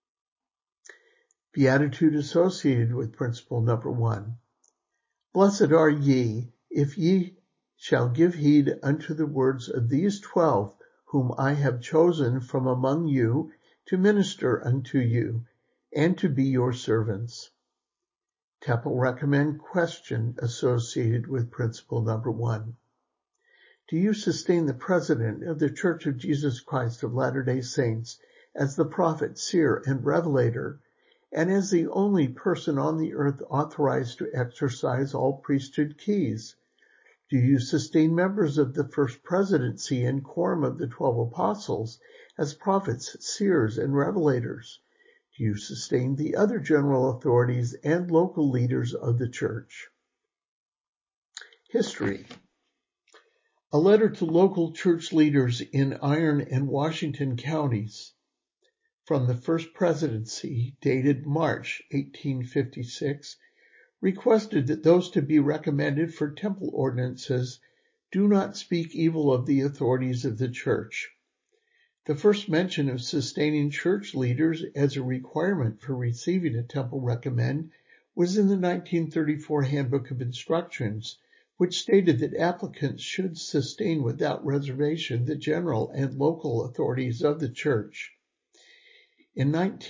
Speaker 1: Beatitude associated with principle number 1. Blessed are ye, if ye shall give heed unto the words of these 12, whom I have chosen from among you to minister unto you, and to be your servants. Temple recommend question associated with principle number 1. Do you sustain the President of the Church of Jesus Christ of Latter-day Saints as the prophet, seer, and revelator, and as the only person on the earth authorized to exercise all priesthood keys? Do you sustain members of the First Presidency and Quorum of the 12 Apostles as prophets, seers, and revelators? Do you sustain the other general authorities and local leaders of the Church? History. A letter to local church leaders in Iron and Washington counties from the First Presidency, dated March 1856, requested that those to be recommended for temple ordinances do not speak evil of the authorities of the Church. The first mention of sustaining church leaders as a requirement for receiving a temple recommend was in the 1934 Handbook of Instructions, which stated that applicants should sustain without reservation the general and local authorities of the Church. In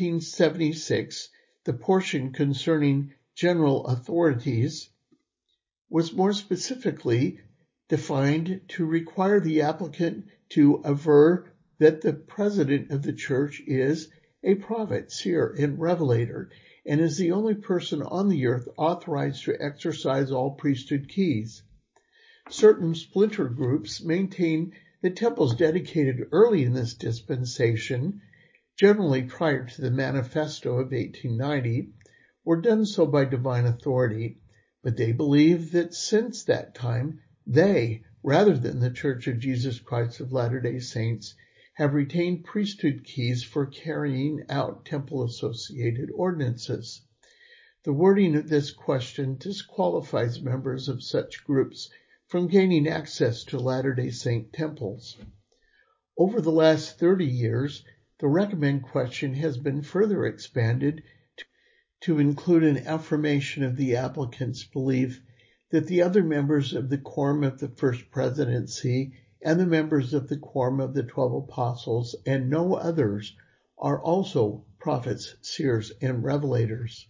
Speaker 1: 1976, the portion concerning general authorities was more specifically defined to require the applicant to aver that the President of the Church is a prophet, seer, and revelator, and is the only person on the earth authorized to exercise all priesthood keys. Certain splinter groups maintain that temples dedicated early in this dispensation, generally prior to the Manifesto of 1890, were done so by divine authority, but they believe that since that time, they, rather than the Church of Jesus Christ of Latter-day Saints, have retained priesthood keys for carrying out temple-associated ordinances. The wording of this question disqualifies members of such groups from gaining access to Latter-day Saint temples. Over the last 30 years, the recommend question has been further expanded to include an affirmation of the applicant's belief that the other members of the Quorum of the First Presidency and the members of the Quorum of the 12 Apostles and no others are also prophets, seers, and revelators.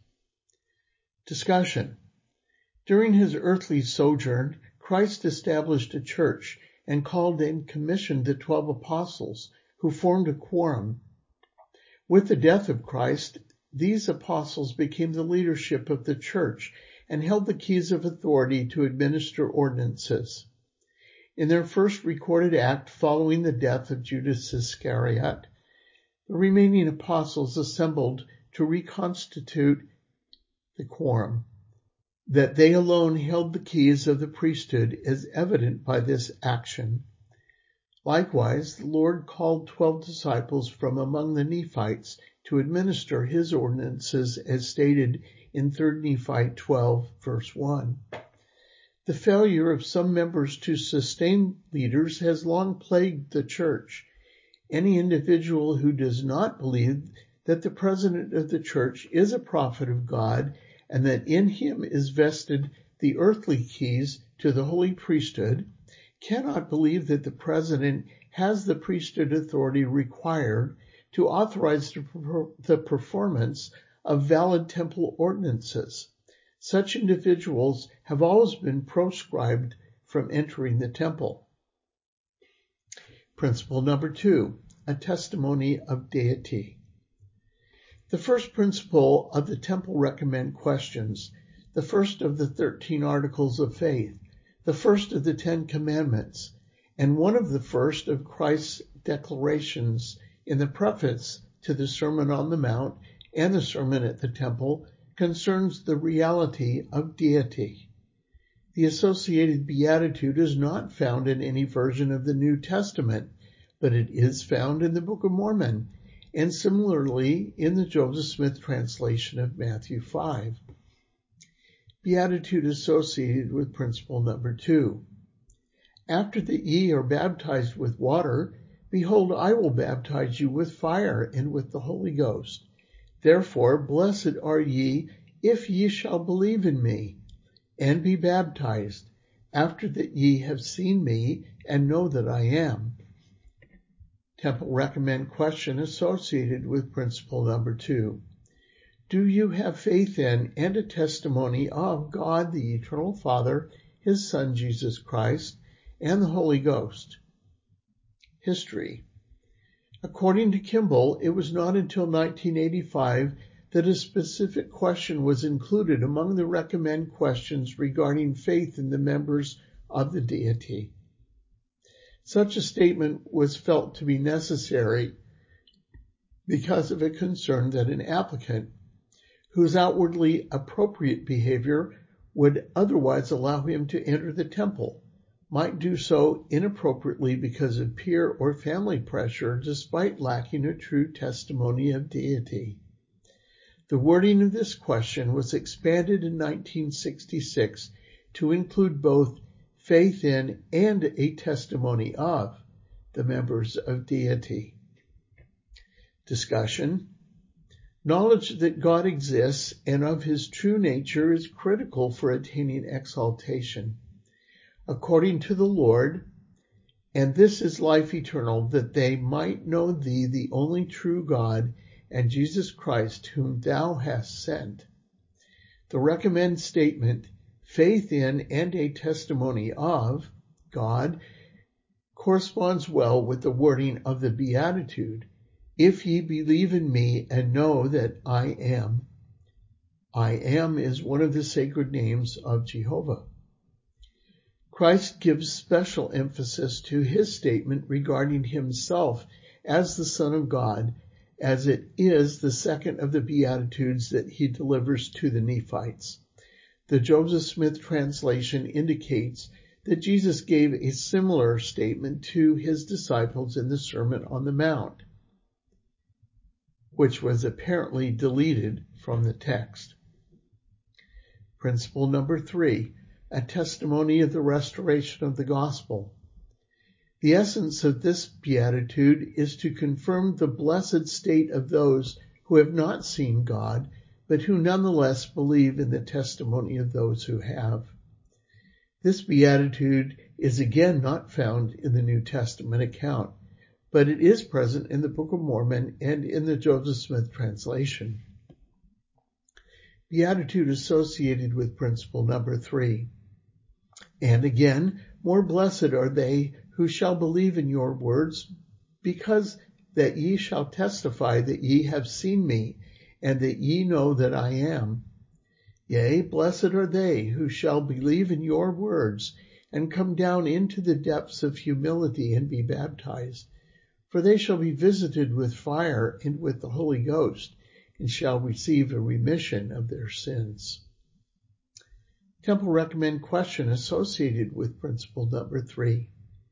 Speaker 1: Discussion. During his earthly sojourn, Christ established a church and called and commissioned the 12 apostles, who formed a quorum. With the death of Christ, these apostles became the leadership of the church and held the keys of authority to administer ordinances. In their first recorded act following the death of Judas Iscariot, the remaining apostles assembled to reconstitute the quorum. That they alone held the keys of the priesthood is evident by this action. Likewise, the Lord called 12 disciples from among the Nephites to administer his ordinances as stated in 3 Nephi 12, verse 1. The failure of some members to sustain leaders has long plagued the Church. Any individual who does not believe that the President of the Church is a prophet of God and that in him is vested the earthly keys to the holy priesthood cannot believe that the President has the priesthood authority required to authorize the performance of valid temple ordinances. Such individuals have always been proscribed from entering the temple. Principle number 2, a testimony of deity. The first principle of the temple recommend questions, the first of the 13 articles of faith, the first of the 10 commandments, and one of the first of Christ's declarations in the preface to the Sermon on the Mount and the Sermon at the Temple, concerns the reality of deity. The associated beatitude is not found in any version of the New Testament, but it is found in the Book of Mormon, and similarly in the Joseph Smith translation of Matthew 5. Beatitude associated with principle number 2. After that ye are baptized with water, behold, I will baptize you with fire and with the Holy Ghost. Therefore, blessed are ye if ye shall believe in me, and be baptized, after that ye have seen me and know that I am. Temple recommend question associated with principle number 2. Do you have faith in and a testimony of God, the Eternal Father, His Son, Jesus Christ, and the Holy Ghost? History. According to Kimball, it was not until 1985 that a specific question was included among the recommend questions regarding faith in the members of the deity. Such a statement was felt to be necessary because of a concern that an applicant whose outwardly appropriate behavior would otherwise allow him to enter the temple might do so inappropriately because of peer or family pressure despite lacking a true testimony of deity. The wording of this question was expanded in 1966 to include both faith in and a testimony of the members of deity. Discussion. Knowledge that God exists and of his true nature is critical for attaining exaltation. According to the Lord, and this is life eternal, that they might know thee, the only true God, and Jesus Christ, whom thou hast sent. The recommend statement, faith in and a testimony of God, corresponds well with the wording of the Beatitude, if ye believe in me and know that I am. I am is one of the sacred names of Jehovah. Christ gives special emphasis to his statement regarding himself as the Son of God, as it is the second of the Beatitudes that he delivers to the Nephites. The Joseph Smith translation indicates that Jesus gave a similar statement to his disciples in the Sermon on the Mount, which was apparently deleted from the text. Principle number 3, a testimony of the restoration of the gospel. The essence of this beatitude is to confirm the blessed state of those who have not seen God, but who nonetheless believe in the testimony of those who have. This beatitude is again not found in the New Testament account, but it is present in the Book of Mormon and in the Joseph Smith translation. Beatitude associated with principle number 3. And again, more blessed are they who shall believe in your words, because that ye shall testify that ye have seen me, and that ye know that I am. Yea, blessed are they who shall believe in your words, and come down into the depths of humility and be baptized. For they shall be visited with fire and with the Holy Ghost, and shall receive a remission of their sins. Temple recommend question associated with principle number 3.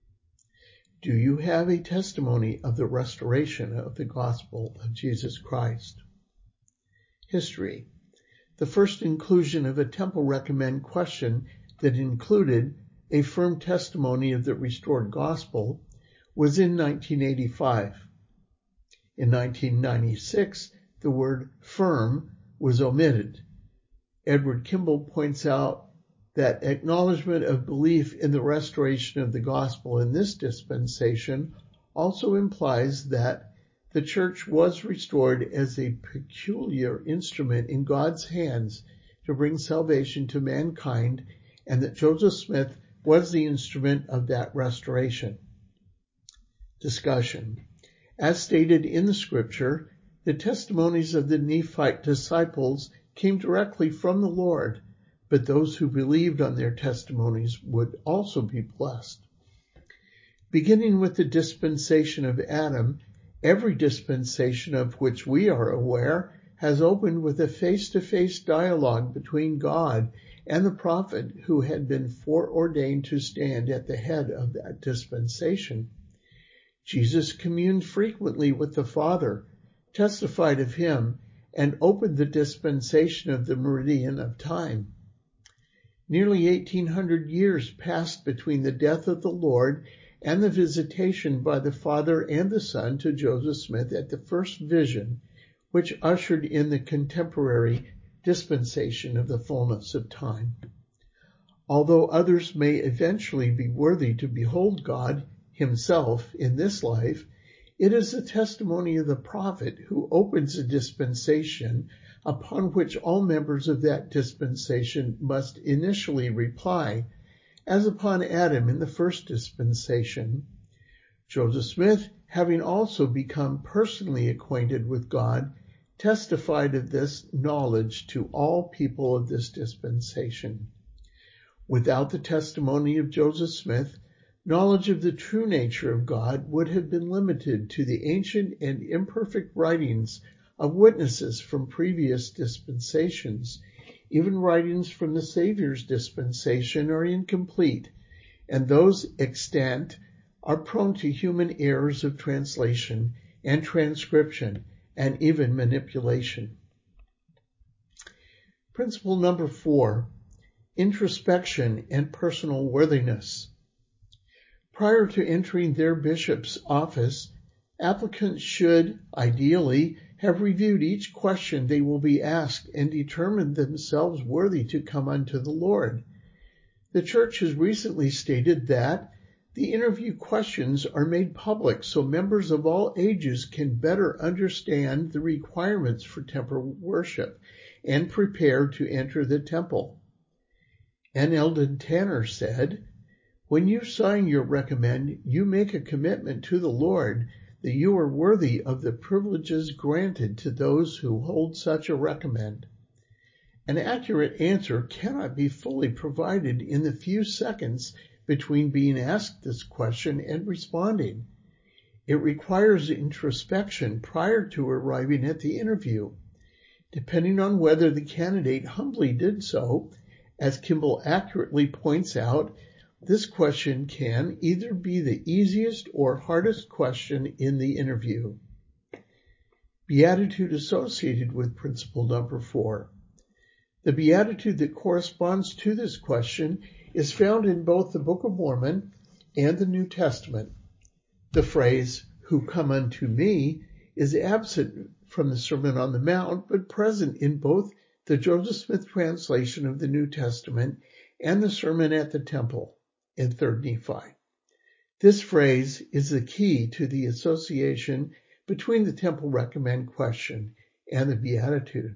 Speaker 1: Do you have a testimony of the restoration of the gospel of Jesus Christ? History. The first inclusion of a temple recommend question that included a firm testimony of the restored gospel was in 1985. In 1996, the word firm was omitted. Edward Kimball points out that acknowledgement of belief in the restoration of the gospel in this dispensation also implies that the church was restored as a peculiar instrument in God's hands to bring salvation to mankind, and that Joseph Smith was the instrument of that restoration. Discussion. As stated in the scripture, the testimonies of the Nephite disciples came directly from the Lord, but those who believed on their testimonies would also be blessed. Beginning with the dispensation of Adam, every dispensation of which we are aware has opened with a face-to-face dialogue between God and the prophet who had been foreordained to stand at the head of that dispensation. Jesus communed frequently with the Father, testified of him, and opened the dispensation of the meridian of time. Nearly 1,800 years passed between the death of the Lord and the visitation by the Father and the Son to Joseph Smith at the first vision, which ushered in the contemporary dispensation of the fullness of time. Although others may eventually be worthy to behold God himself in this life, It is the testimony of the prophet who opens a dispensation upon which all members of that dispensation must initially reply, as upon Adam in the first dispensation. Joseph Smith, having also become personally acquainted with God, testified of this knowledge to all people of this dispensation. Without the testimony of Joseph Smith, knowledge of the true nature of God would have been limited to the ancient and imperfect writings of witnesses from previous dispensations. Even writings from the Savior's dispensation are incomplete, and those extant are prone to human errors of translation and transcription, and even manipulation. Principle number 4, introspection and personal worthiness. Prior to entering their bishop's office, applicants should, ideally, have reviewed each question they will be asked and determined themselves worthy to come unto the Lord. The Church has recently stated that the interview questions are made public so members of all ages can better understand the requirements for temple worship and prepare to enter the temple. N. Eldon Tanner said, "When you sign your recommend, you make a commitment to the Lord that you are worthy of the privileges granted to those who hold such a recommend." An accurate answer cannot be fully provided in the few seconds between being asked this question and responding. It requires introspection prior to arriving at the interview. Depending on whether the candidate humbly did so, as Kimball accurately points out, this question can either be the easiest or hardest question in the interview. Beatitude associated with principle number 4. The beatitude that corresponds to this question is found in both the Book of Mormon and the New Testament. The phrase, "who come unto me," is absent from the Sermon on the Mount, but present in both the Joseph Smith translation of the New Testament and the Sermon at the Temple in 3rd Nephi. This phrase is the key to the association between the temple recommend question and the beatitude.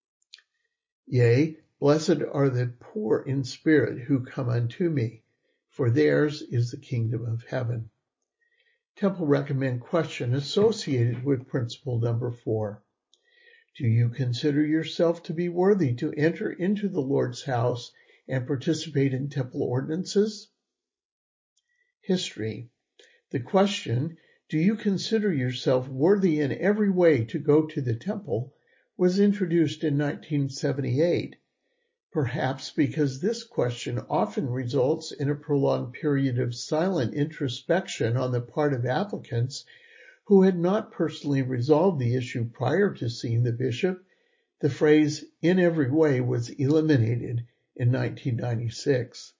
Speaker 1: Yea, blessed are the poor in spirit who come unto me, for theirs is the kingdom of heaven. Temple recommend question associated with principle number 4. Do you consider yourself to be worthy to enter into the Lord's house and participate in temple ordinances? History. The question, do you consider yourself worthy in every way to go to the temple, was introduced in 1978, perhaps because this question often results in a prolonged period of silent introspection on the part of applicants who had not personally resolved the issue prior to seeing the bishop. The phrase "in every way" was eliminated in 1996.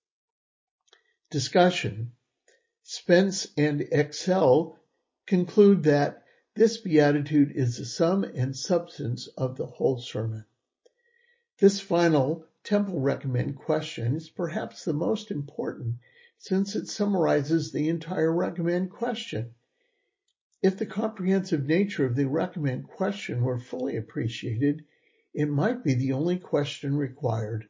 Speaker 1: Discussion. Spence and Excel conclude that this beatitude is the sum and substance of the whole sermon. This final temple recommend question is perhaps the most important, since it summarizes the entire recommend question. If the comprehensive nature of the recommend question were fully appreciated, it might be the only question required.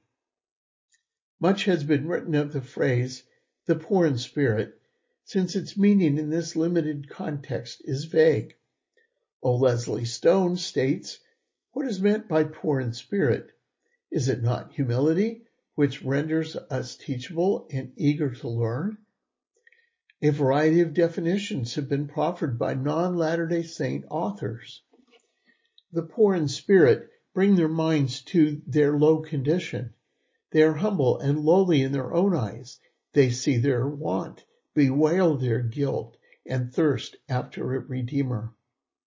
Speaker 1: Much has been written of the phrase, "the poor in spirit," since its meaning in this limited context is vague. O. Leslie Stone states, "What is meant by poor in spirit? Is it not humility, which renders us teachable and eager to learn?" A variety of definitions have been proffered by non-Latter-day Saint authors. The poor in spirit bring their minds to their low condition. They are humble and lowly in their own eyes. They see their want, bewail their guilt, and thirst after a Redeemer.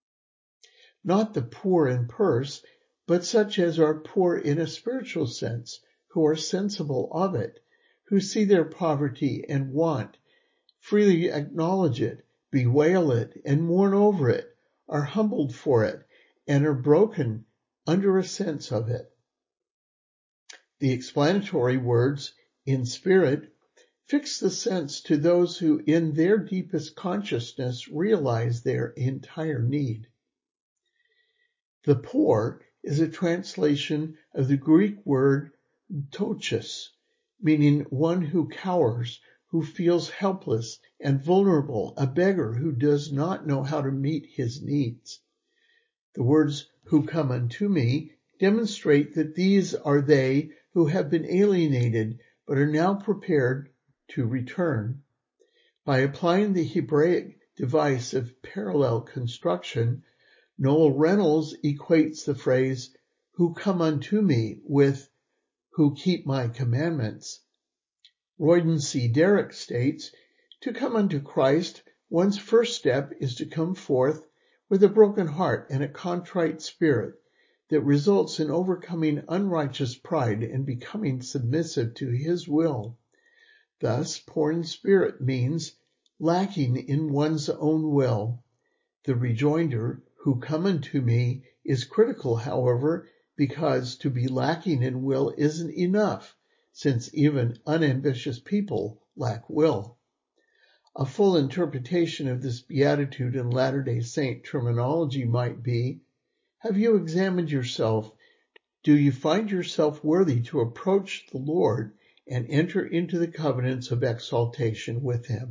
Speaker 1: Not the poor in purse, but such as are poor in a spiritual sense, who are sensible of it, who see their poverty and want, freely acknowledge it, bewail it, and mourn over it, are humbled for it, and are broken under a sense of it. The explanatory words, "in spirit," fix the sense to those who in their deepest consciousness realize their entire need. The poor is a translation of the Greek word ptochos, meaning one who cowers, who feels helpless and vulnerable, a beggar who does not know how to meet his needs. The words "who come unto me" demonstrate that these are they who have been alienated but are now prepared to return. By applying the Hebraic device of parallel construction, Noel Reynolds equates the phrase "who come unto me" with "who keep my commandments." Royden C. Derrick states, "To come unto Christ, one's first step is to come forth with a broken heart and a contrite spirit that results in overcoming unrighteous pride and becoming submissive to his will. Thus, poor in spirit means lacking in one's own will. The rejoinder, 'who come unto me,' is critical, however, because to be lacking in will isn't enough, since even unambitious people lack will." A full interpretation of this beatitude in Latter-day Saint terminology might be, have you examined yourself? Do you find yourself worthy to approach the Lord and enter into the covenants of exaltation with him?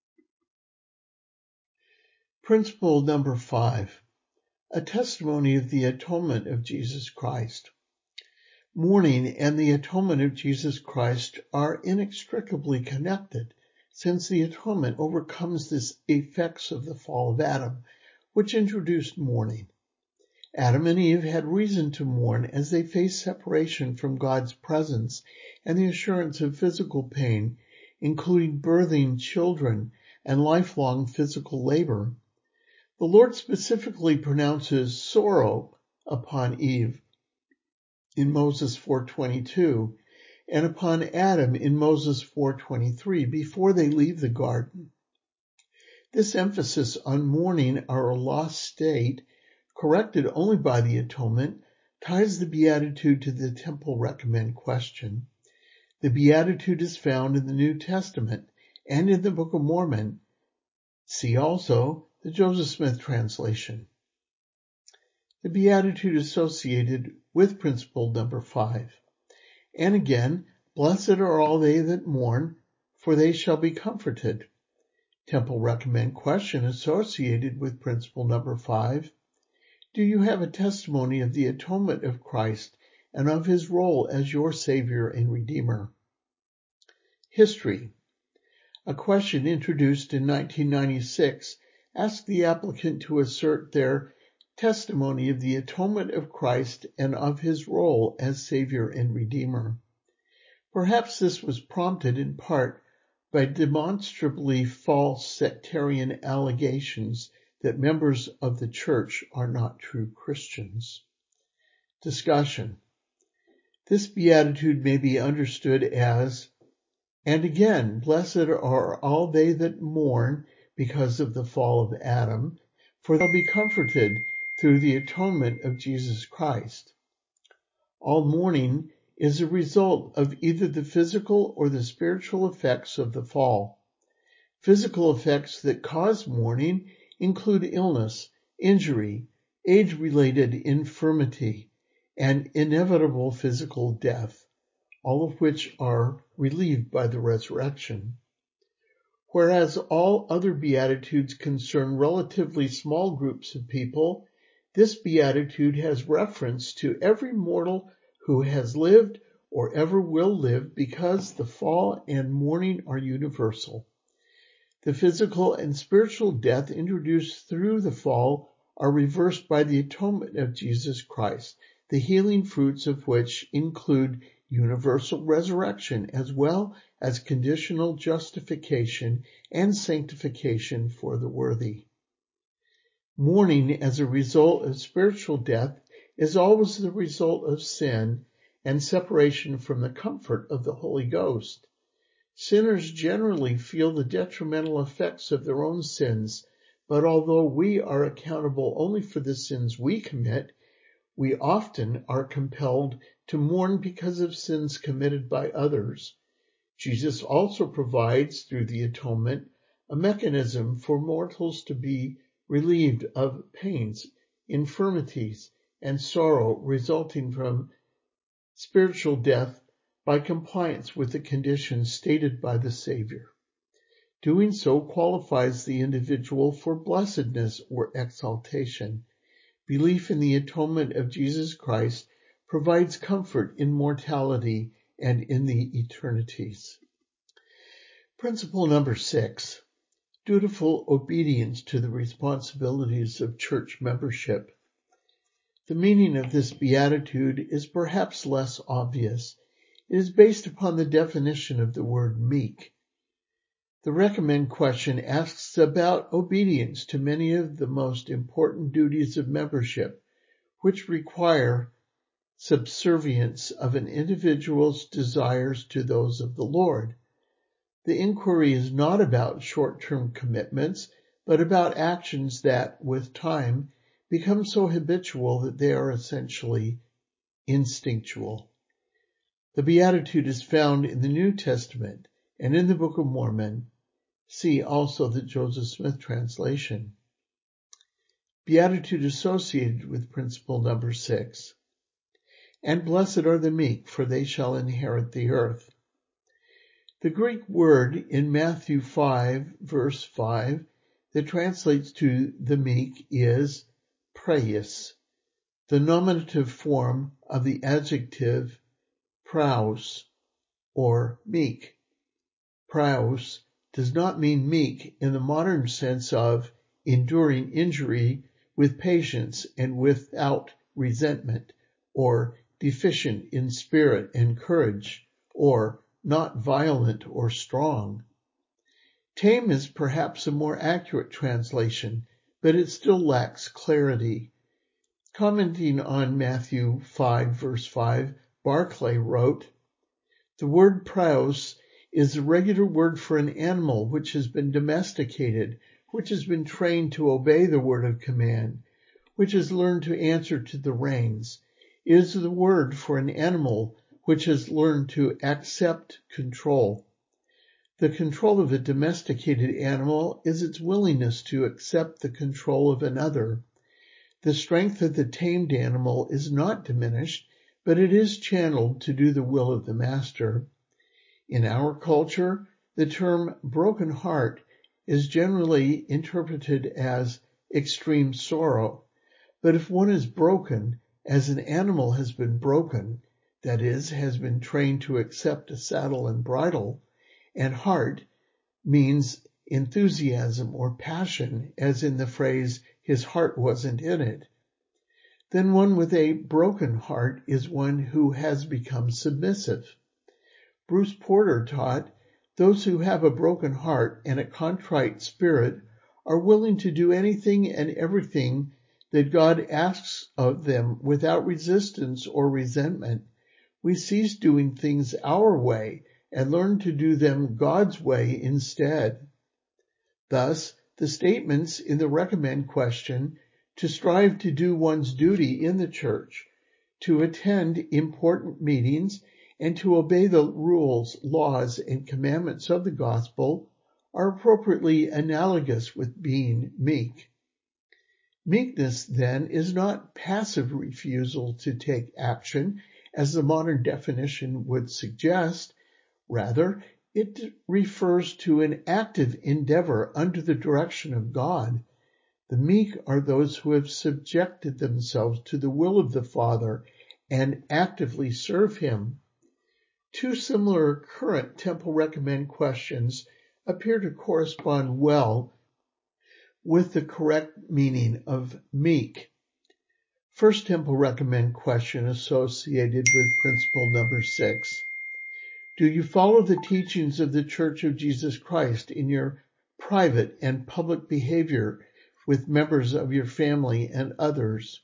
Speaker 1: Principle number 5, a testimony of the atonement of Jesus Christ. Mourning and the atonement of Jesus Christ are inextricably connected, since the atonement overcomes the effects of the fall of Adam, which introduced mourning. Adam and Eve had reason to mourn as they faced separation from God's presence and the assurance of physical pain, including birthing children and lifelong physical labor. The Lord specifically pronounces sorrow upon Eve in Moses 4:22 and upon Adam in Moses 4:23 before they leave the garden. This emphasis on mourning our lost state, corrected only by the atonement, ties the beatitude to the temple recommend question. The beatitude is found in the New Testament and in the Book of Mormon. See also the Joseph Smith translation. The beatitude associated with principle number 5. And again, blessed are all they that mourn, for they shall be comforted. Temple recommend question associated with principle number 5. Do you have a testimony of the atonement of Christ and of his role as your Savior and Redeemer? History. A question introduced in 1996 asked the applicant to assert their testimony of the atonement of Christ and of his role as Savior and Redeemer. Perhaps this was prompted in part by demonstrably false sectarian allegations that members of the Church are not true Christians. Discussion. This beatitude may be understood as, and again, blessed are all they that mourn because of the fall of Adam, for they'll be comforted through the atonement of Jesus Christ. All mourning is a result of either the physical or the spiritual effects of the fall. Physical effects that cause mourning include illness, injury, age-related infirmity, and inevitable physical death, all of which are relieved by the resurrection. Whereas all other beatitudes concern relatively small groups of people, this beatitude has reference to every mortal who has lived or ever will live, because the fall and mourning are universal. The physical and spiritual death introduced through the fall are reversed by the atonement of Jesus Christ, the healing fruits of which include universal resurrection as well as conditional justification and sanctification for the worthy. Mourning as a result of spiritual death is always the result of sin and separation from the comfort of the Holy Ghost. Sinners generally feel the detrimental effects of their own sins, but although we are accountable only for the sins we commit, we often are compelled to mourn because of sins committed by others. Jesus also provides, through the atonement, a mechanism for mortals to be relieved of pains, infirmities, and sorrow resulting from spiritual death by compliance with the conditions stated by the Savior. Doing so qualifies the individual for blessedness or exaltation. Belief in the atonement of Jesus Christ provides comfort in mortality and in the eternities. Principle number 6, dutiful obedience to the responsibilities of church membership. The meaning of this beatitude is perhaps less obvious. It is based upon the definition of the word meek. The recommend question asks about obedience to many of the most important duties of membership, which require subservience of an individual's desires to those of the Lord. The inquiry is not about short-term commitments, but about actions that, with time, become so habitual that they are essentially instinctual. The Beatitude is found in the New Testament and in the Book of Mormon. See also the Joseph Smith translation. Beatitude associated with principle number 6. And blessed are the meek, for they shall inherit the earth. The Greek word in Matthew 5, verse 5, that translates to the meek is praeus, the nominative form of the adjective praus, or meek. Praus does not mean meek in the modern sense of enduring injury with patience and without resentment, or deficient in spirit and courage, or not violent or strong. Tame is perhaps a more accurate translation, but it still lacks clarity. Commenting on Matthew 5, verse 5, Barclay wrote, "The word praus is a regular word for an animal which has been domesticated, which has been trained to obey the word of command, which has learned to answer to the reins. It is the word for an animal which has learned to accept control. The control of a domesticated animal is its willingness to accept the control of another. The strength of the tamed animal is not diminished, but it is channeled to do the will of the master. In our culture, the term broken heart is generally interpreted as extreme sorrow. But if one is broken, as an animal has been broken, that is, has been trained to accept a saddle and bridle, and heart means enthusiasm or passion, as in the phrase, his heart wasn't in it, then one with a broken heart is one who has become submissive. Bruce Porter taught, those who have a broken heart and a contrite spirit are willing to do anything and everything that God asks of them without resistance or resentment. We cease doing things our way and learn to do them God's way instead. Thus, the statements in the recommend question to strive to do one's duty in the church, to attend important meetings, and to obey the rules, laws, and commandments of the gospel are appropriately analogous with being meek. Meekness, then, is not passive refusal to take action, as the modern definition would suggest. Rather, it refers to an active endeavor under the direction of God. The meek are those who have subjected themselves to the will of the Father and actively serve Him. Two similar current Temple Recommend questions appear to correspond well with the correct meaning of meek. First Temple Recommend question associated with principle number 6. Do you follow the teachings of the Church of Jesus Christ in your private and public behavior with members of your family and others?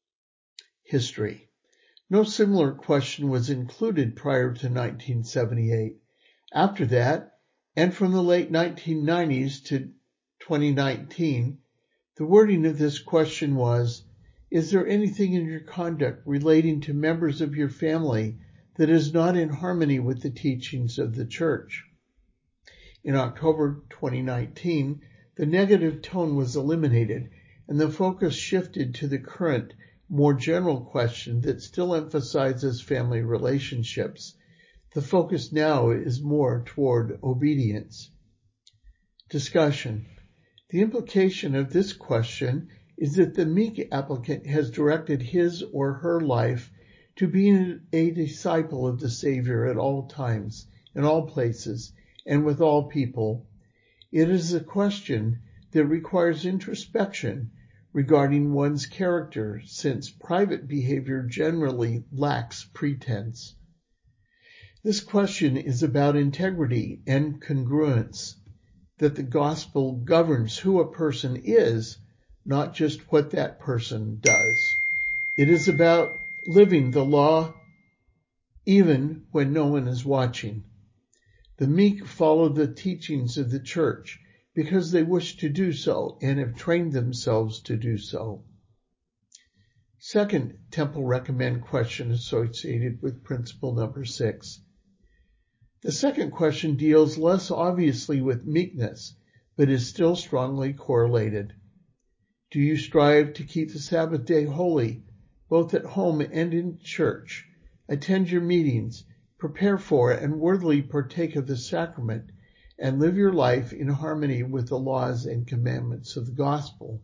Speaker 1: History. No similar question was included prior to 1978. After that, and from the late 1990s to 2019, the wording of this question was, is there anything in your conduct relating to members of your family that is not in harmony with the teachings of the Church. In October 2019, the negative tone was eliminated and the focus shifted to the current, more general question that still emphasizes family relationships. The focus now is more toward obedience. Discussion. The implication of this question is that the meek applicant has directed his or her life to being a disciple of the Savior at all times, in all places, and with all people. It is a question that requires introspection regarding one's character, since private behavior generally lacks pretense. This question is about integrity and congruence, that the gospel governs who a person is, not just what that person does. It is about living the law even when no one is watching. The meek follow the teachings of the Church because they wish to do so and have trained themselves to do so. Second Temple Recommend question associated with principle number 6. The second question deals less obviously with meekness, but is still strongly correlated. Do you strive to keep the Sabbath day holy, both at home and in church? Attend your meetings, prepare for and worthily partake of the sacrament, and live your life in harmony with the laws and commandments of the gospel.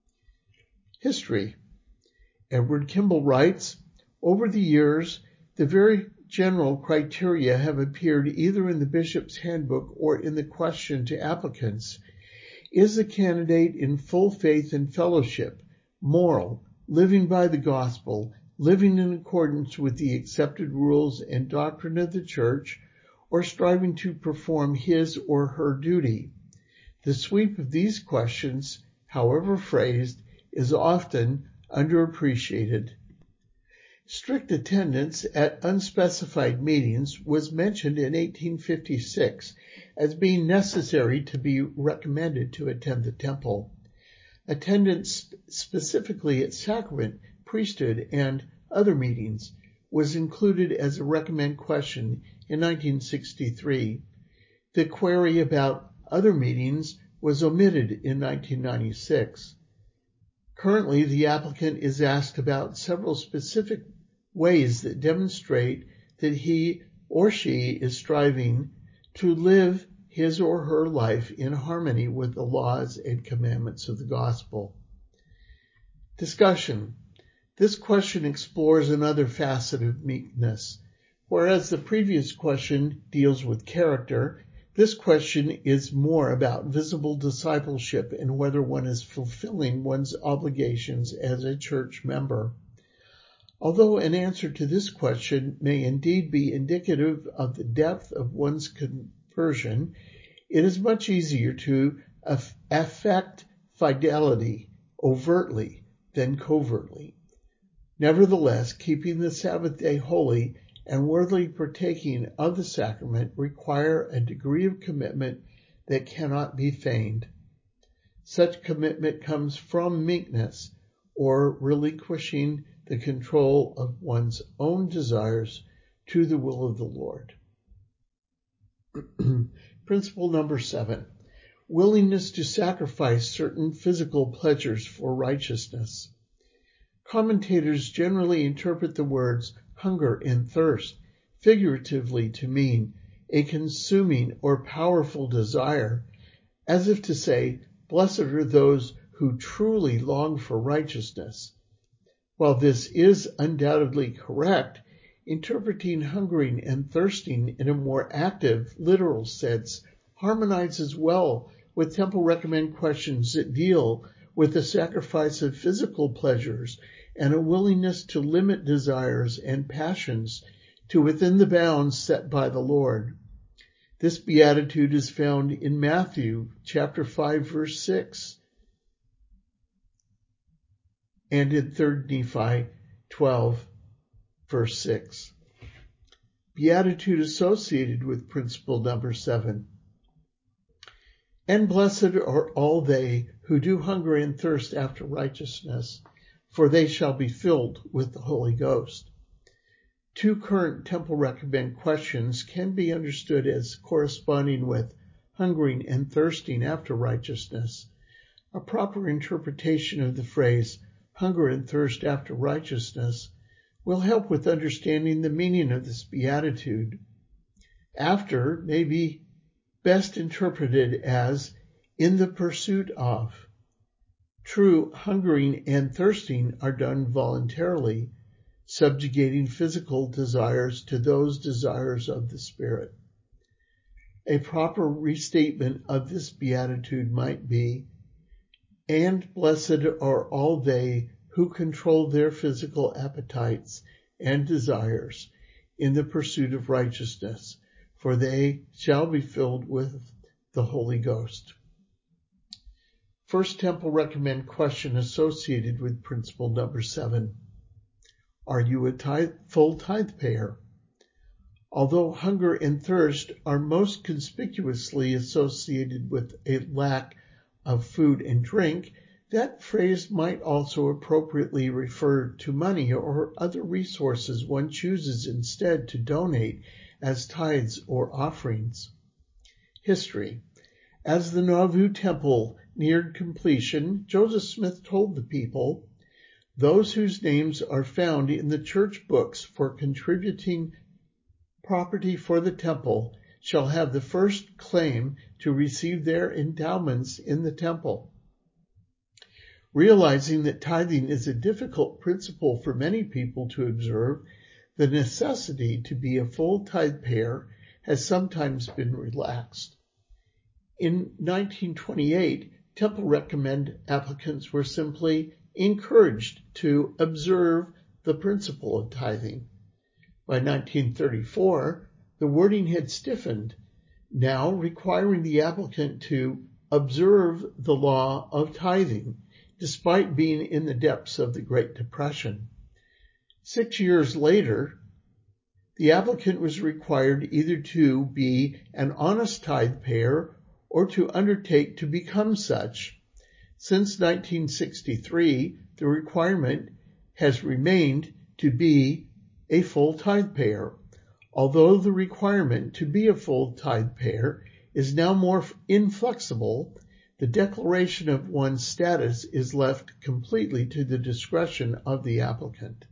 Speaker 1: History. Edward Kimball writes, over the years, the very general criteria have appeared either in the bishop's handbook or in the question to applicants. Is the candidate in full faith and fellowship, moral, living by the gospel, living in accordance with the accepted rules and doctrine of the Church, or striving to perform his or her duty? The sweep of these questions, however phrased, is often underappreciated. Strict attendance at unspecified meetings was mentioned in 1856 as being necessary to be recommended to attend the temple. Attendance specifically at sacrament, priesthood, and other meetings was included as a recommend question in 1963. The query about other meetings was omitted in 1996. Currently, the applicant is asked about several specific ways that demonstrate that he or she is striving to live his or her life in harmony with the laws and commandments of the gospel. Discussion. This question explores another facet of meekness. Whereas the previous question deals with character, this question is more about visible discipleship and whether one is fulfilling one's obligations as a church member. Although an answer to this question may indeed be indicative of the depth of one's conversion, it is much easier to affect fidelity overtly than covertly. Nevertheless, keeping the Sabbath day holy and worthily partaking of the sacrament require a degree of commitment that cannot be feigned. Such commitment comes from meekness, or relinquishing the control of one's own desires to the will of the Lord. Principle number 7, willingness to sacrifice certain physical pleasures for righteousness. Commentators generally interpret the words hunger and thirst figuratively to mean a consuming or powerful desire, as if to say, blessed are those who truly long for righteousness. While this is undoubtedly correct, interpreting hungering and thirsting in a more active, literal sense harmonizes well with temple recommend questions that deal with the sacrifice of physical pleasures and a willingness to limit desires and passions to within the bounds set by the Lord. This beatitude is found in Matthew chapter 5, verse 6, and in 3 Nephi 12, verse 6. Beatitude associated with principle number 7. And blessed are all they who do hunger and thirst after righteousness, for they shall be filled with the Holy Ghost. Two current Temple Recommend questions can be understood as corresponding with hungering and thirsting after righteousness. A proper interpretation of the phrase hunger and thirst after righteousness will help with understanding the meaning of this beatitude. After may be best interpreted as in the pursuit of. True hungering and thirsting are done voluntarily, subjugating physical desires to those desires of the Spirit. A proper restatement of this beatitude might be, and blessed are all they who control their physical appetites and desires in the pursuit of righteousness, for they shall be filled with the Holy Ghost. First Temple Recommend question associated with principle number 7. Are you a full tithe payer? Although hunger and thirst are most conspicuously associated with a lack of food and drink, that phrase might also appropriately refer to money or other resources one chooses instead to donate as tithes or offerings. History. As the Nauvoo Temple neared completion, Joseph Smith told the people, "Those whose names are found in the church books for contributing property for the temple shall have the first claim to receive their endowments in the temple." Realizing that tithing is a difficult principle for many people to observe, the necessity to be a full tithe payer has sometimes been relaxed. In 1928, Temple Recommend applicants were simply encouraged to observe the principle of tithing. By 1934, the wording had stiffened, now requiring the applicant to observe the law of tithing, despite being in the depths of the Great Depression. 6 years later, the applicant was required either to be an honest tithe payer or to undertake to become such. Since 1963, the requirement has remained to be a full tithe payer. Although the requirement to be a full tithe payer is now more inflexible, the declaration of one's status is left completely to the discretion of the applicant.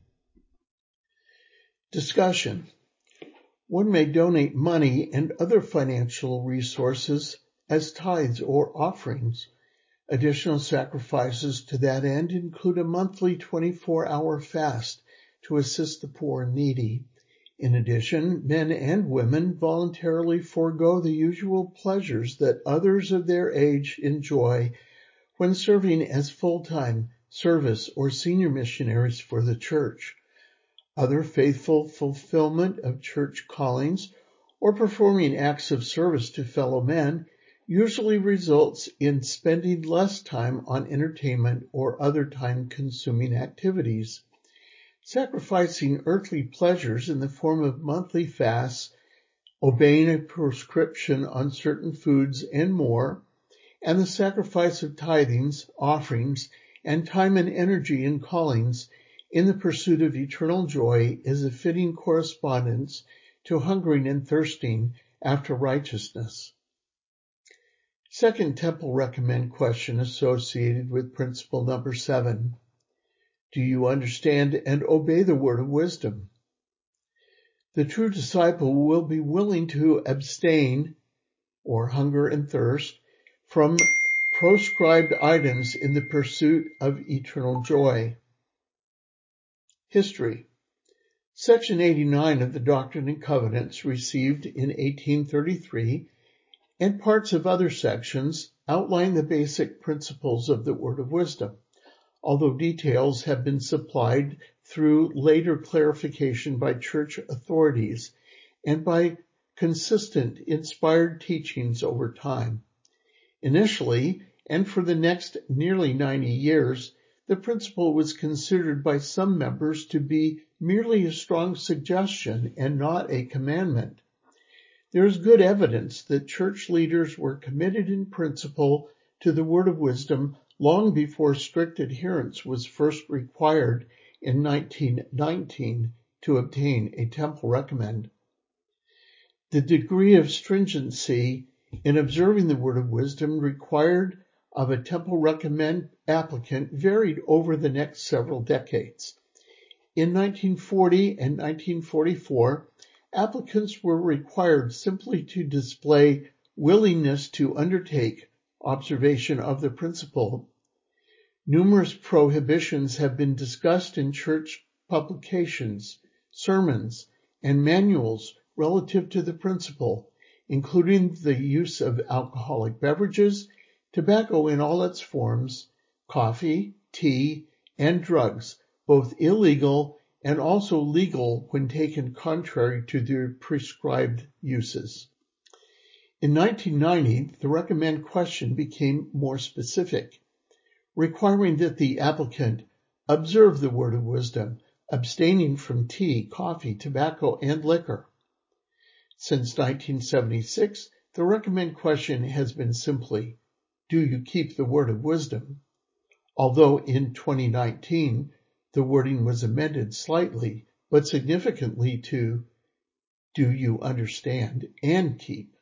Speaker 1: Discussion. One may donate money and other financial resources as tithes or offerings. Additional sacrifices to that end include a monthly 24-hour fast to assist the poor and needy. In addition, men and women voluntarily forego the usual pleasures that others of their age enjoy when serving as full-time service or senior missionaries for the church. Other faithful fulfillment of church callings or performing acts of service to fellow men usually results in spending less time on entertainment or other time-consuming activities. Sacrificing earthly pleasures in the form of monthly fasts, obeying a prescription on certain foods and more, and the sacrifice of tithings, offerings, and time and energy in callings in the pursuit of eternal joy is a fitting correspondence to hungering and thirsting after righteousness. Second Temple Recommend question associated with principle number 7. Do you understand and obey the word of wisdom? The true disciple will be willing to abstain, or hunger and thirst, from proscribed items in the pursuit of eternal joy. History. Section 89 of the Doctrine and Covenants, received in 1833, and parts of other sections outline the basic principles of the word of wisdom, although details have been supplied through later clarification by church authorities and by consistent inspired teachings over time. Initially, and for the next nearly 90 years, the principle was considered by some members to be merely a strong suggestion and not a commandment. There is good evidence that church leaders were committed in principle to the word of wisdom long before strict adherence was first required in 1919 to obtain a temple recommend. The degree of stringency in observing the word of wisdom required of a temple recommend applicant varied over the next several decades. In 1940 and 1944, applicants were required simply to display willingness to undertake observation of the principle. Numerous prohibitions have been discussed in church publications, sermons, and manuals relative to the principle, including the use of alcoholic beverages, tobacco in all its forms, coffee, tea, and drugs, both illegal and also legal when taken contrary to their prescribed uses. In 1990, the recommend question became more specific, requiring that the applicant observe the word of wisdom, abstaining from tea, coffee, tobacco, and liquor. Since 1976, the recommend question has been simply, do you keep the word of wisdom? Although in 2019, the wording was amended slightly, but significantly to, do you understand and keep?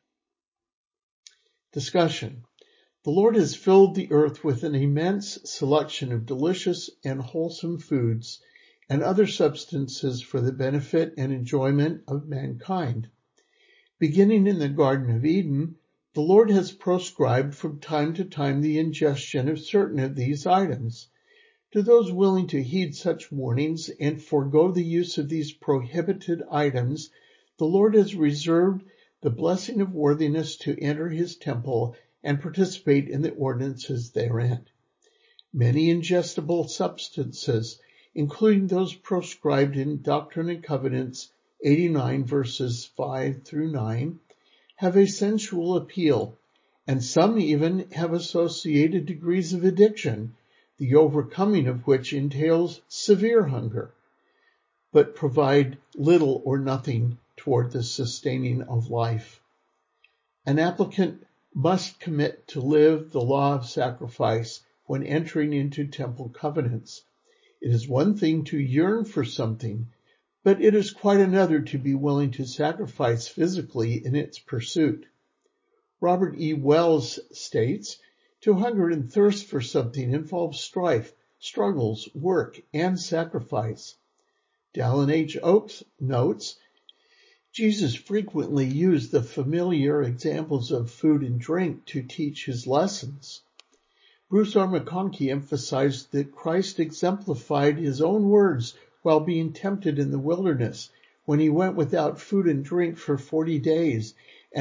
Speaker 1: Discussion. The Lord has filled the earth with an immense selection of delicious and wholesome foods and other substances for the benefit and enjoyment of mankind. Beginning in the Garden of Eden, the Lord has proscribed from time to time the ingestion of certain of these items. To those willing to heed such warnings and forego the use of these prohibited items, the Lord has reserved the blessing of worthiness to enter his temple and participate in the ordinances therein. Many ingestible substances, including those proscribed in Doctrine and Covenants 89 verses 5 through 9, have a sensual appeal, and some even have associated degrees of addiction, the overcoming of which entails severe hunger, but provide little or nothing toward the sustaining of life. An applicant must commit to live the law of sacrifice when entering into temple covenants. It is one thing to yearn for something, but it is quite another to be willing to sacrifice physically in its pursuit. Robert E. Wells states, to hunger and thirst for something involves strife, struggles, work, and sacrifice. Dallin H. Oakes notes, Jesus frequently used the familiar examples of food and drink to teach his lessons. Bruce R. McConkie emphasized that Christ exemplified his own words while being tempted in the wilderness, when he went without food and drink for 40 days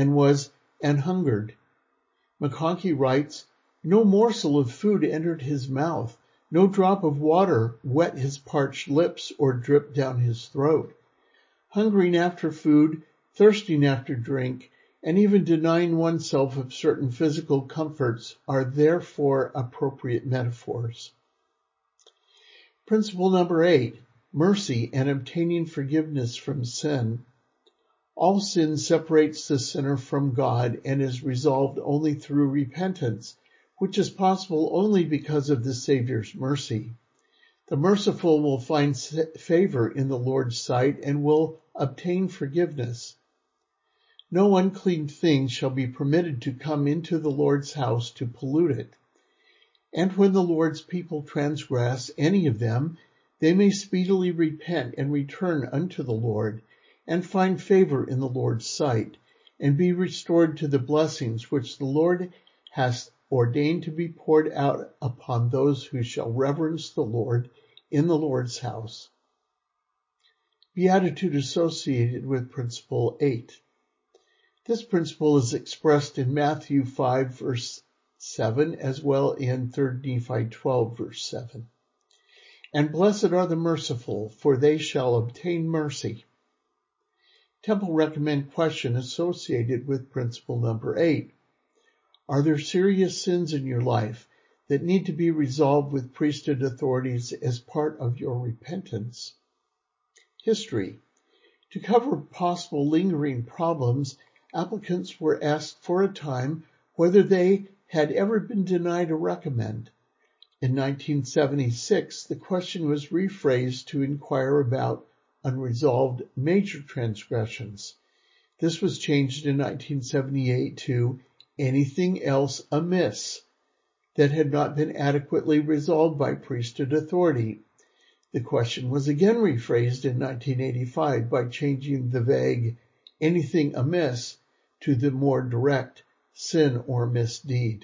Speaker 1: and hungered. McConkie writes, no morsel of food entered his mouth, no drop of water wet his parched lips or dripped down his throat. Hungering after food, thirsting after drink, and even denying oneself of certain physical comforts are therefore appropriate metaphors. Principle number 8, mercy and obtaining forgiveness from sin. All sin separates the sinner from God and is resolved only through repentance, which is possible only because of the Savior's mercy. The merciful will find favor in the Lord's sight and will obtain forgiveness. No unclean thing shall be permitted to come into the Lord's house to pollute it. And when the Lord's people transgress any of them, they may speedily repent and return unto the Lord, and find favor in the Lord's sight, and be restored to the blessings which the Lord has ordained to be poured out upon those who shall reverence the Lord in the Lord's house. Beatitude associated with Principle 8. This principle is expressed in Matthew 5 verse 7 as well in 3 Nephi 12 verse 7. And blessed are the merciful, for they shall obtain mercy. Temple recommend question associated with principle number 8. Are there serious sins in your life that need to be resolved with priesthood authorities as part of your repentance? History. To cover possible lingering problems, applicants were asked for a time whether they had ever been denied a recommend. In 1976, the question was rephrased to inquire about unresolved major transgressions. This was changed in 1978 to anything else amiss that had not been adequately resolved by priesthood authority. The question was again rephrased in 1985 by changing the vague anything amiss to the more direct sin or misdeed.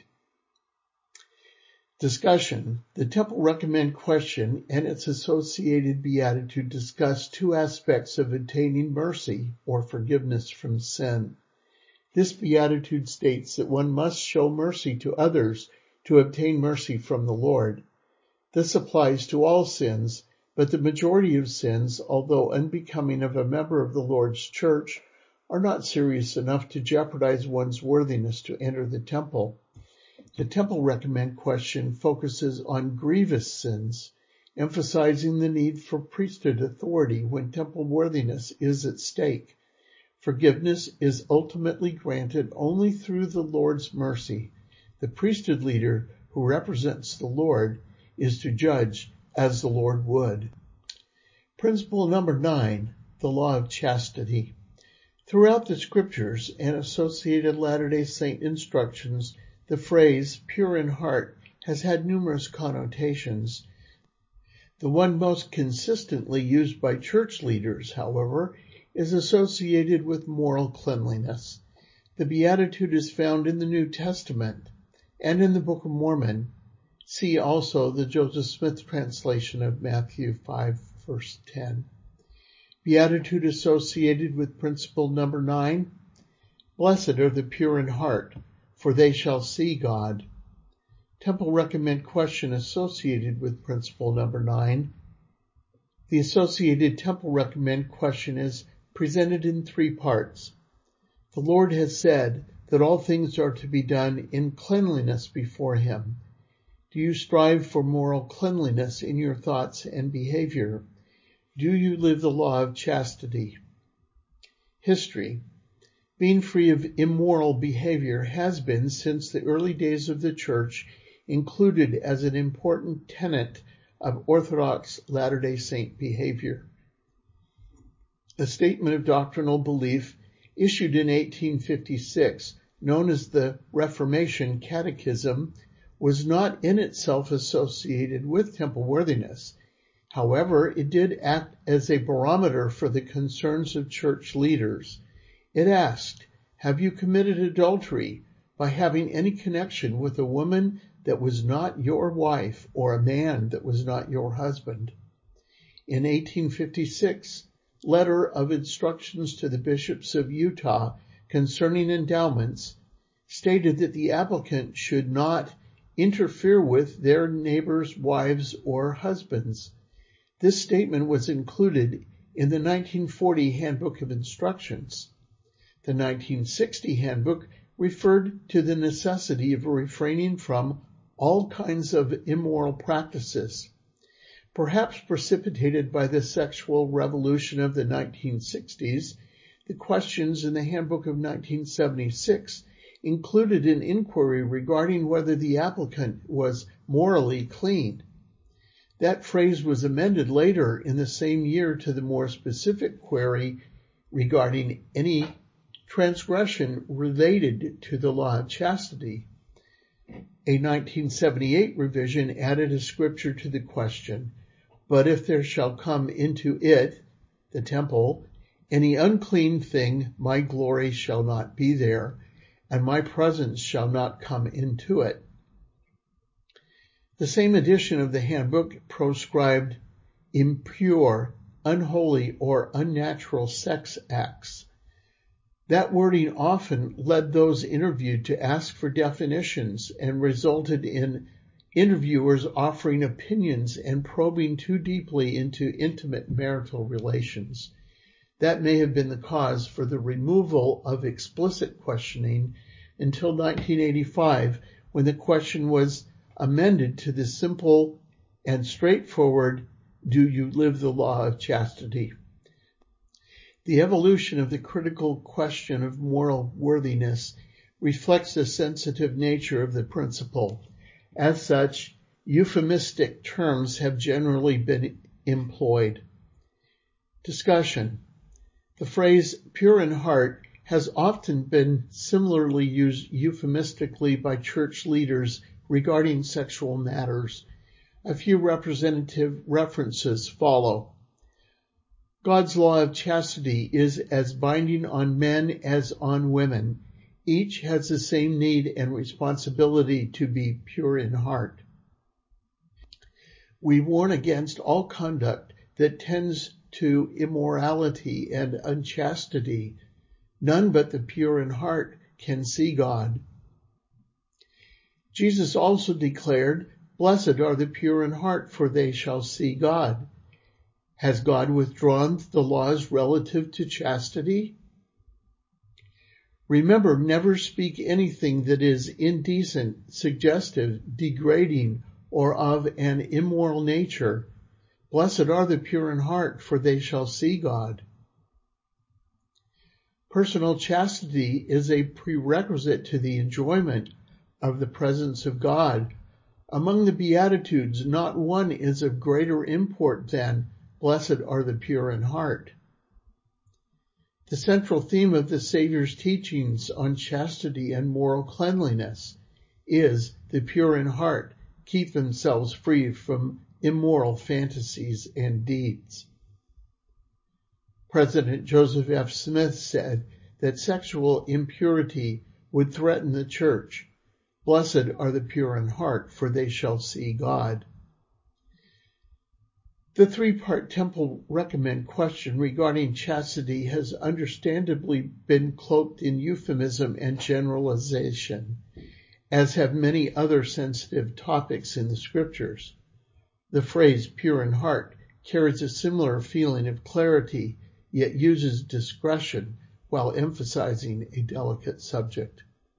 Speaker 1: Discussion. The Temple Recommend question and its associated beatitude discuss two aspects of attaining mercy or forgiveness from sin. This beatitude states that one must show mercy to others to obtain mercy from the Lord. This applies to all sins, but the majority of sins, although unbecoming of a member of the Lord's church, are not serious enough to jeopardize one's worthiness to enter the temple. The Temple Recommend question focuses on grievous sins, emphasizing the need for priesthood authority when temple worthiness is at stake. Forgiveness is ultimately granted only through the Lord's mercy. The priesthood leader who represents the Lord is to judge as the Lord would. Principle number 9, the law of chastity. Throughout the scriptures and associated Latter-day Saint instructions, the phrase pure in heart has had numerous connotations. The one most consistently used by church leaders, however, is associated with moral cleanliness. The beatitude is found in the New Testament and in the Book of Mormon. See also the Joseph Smith translation of Matthew 5, verse 10. Beatitude associated with principle number 9, blessed are the pure in heart, for they shall see God. Temple Recommend question associated with principle number 9. The associated Temple Recommend question is presented in 3 parts. The Lord has said that all things are to be done in cleanliness before him. Do you strive for moral cleanliness in your thoughts and behavior? Do you live the law of chastity? History. Being free of immoral behavior has been, since the early days of the Church, included as an important tenet of Orthodox Latter-day Saint behavior. A statement of doctrinal belief issued in 1856, known as the Reformation Catechism, was not in itself associated with temple worthiness. However, it did act as a barometer for the concerns of church leaders. It asked, have you committed adultery by having any connection with a woman that was not your wife or a man that was not your husband? In 1856, letter of instructions to the bishops of Utah concerning endowments stated that the applicant should not interfere with their neighbors' wives or husbands. This statement was included in the 1940 Handbook of Instructions. The 1960 handbook referred to the necessity of refraining from all kinds of immoral practices. Perhaps precipitated by the sexual revolution of the 1960s, the questions in the handbook of 1976 included an inquiry regarding whether the applicant was morally clean. That phrase was amended later in the same year to the more specific query regarding any transgression related to the law of chastity. A 1978 revision added a scripture to the question, but if there shall come into it, the temple, any unclean thing, my glory shall not be there, and my presence shall not come into it. The same edition of the handbook proscribed impure, unholy, or unnatural sex acts. That wording often led those interviewed to ask for definitions and resulted in interviewers offering opinions and probing too deeply into intimate marital relations. That may have been the cause for the removal of explicit questioning until 1985, when the question was amended to the simple and straightforward, do you live the law of chastity? The evolution of the critical question of moral worthiness reflects the sensitive nature of the principle. As such, euphemistic terms have generally been employed. Discussion. The phrase pure in heart has often been similarly used euphemistically by church leaders regarding sexual matters. A few representative references follow. God's law of chastity is as binding on men as on women. Each has the same need and responsibility to be pure in heart. We warn against all conduct that tends to immorality and unchastity. None but the pure in heart can see God. Jesus also declared, "Blessed are the pure in heart, for they shall see God." Has God withdrawn the laws relative to chastity? Remember, never speak anything that is indecent, suggestive, degrading, or of an immoral nature. Blessed are the pure in heart, for they shall see God. Personal chastity is a prerequisite to the enjoyment of the presence of God. Among the Beatitudes, not one is of greater import than "Blessed are the pure in heart." The central theme of the Savior's teachings on chastity and moral cleanliness is the pure in heart keep themselves free from immoral fantasies and deeds. President Joseph F. Smith said that sexual impurity would threaten the church. Blessed are the pure in heart, for they shall see God. The three-part Temple Recommend question regarding chastity has understandably been cloaked in euphemism and generalization, as have many other sensitive topics in the scriptures. The phrase pure in heart carries a similar feeling of clarity, yet uses discretion while emphasizing a delicate subject.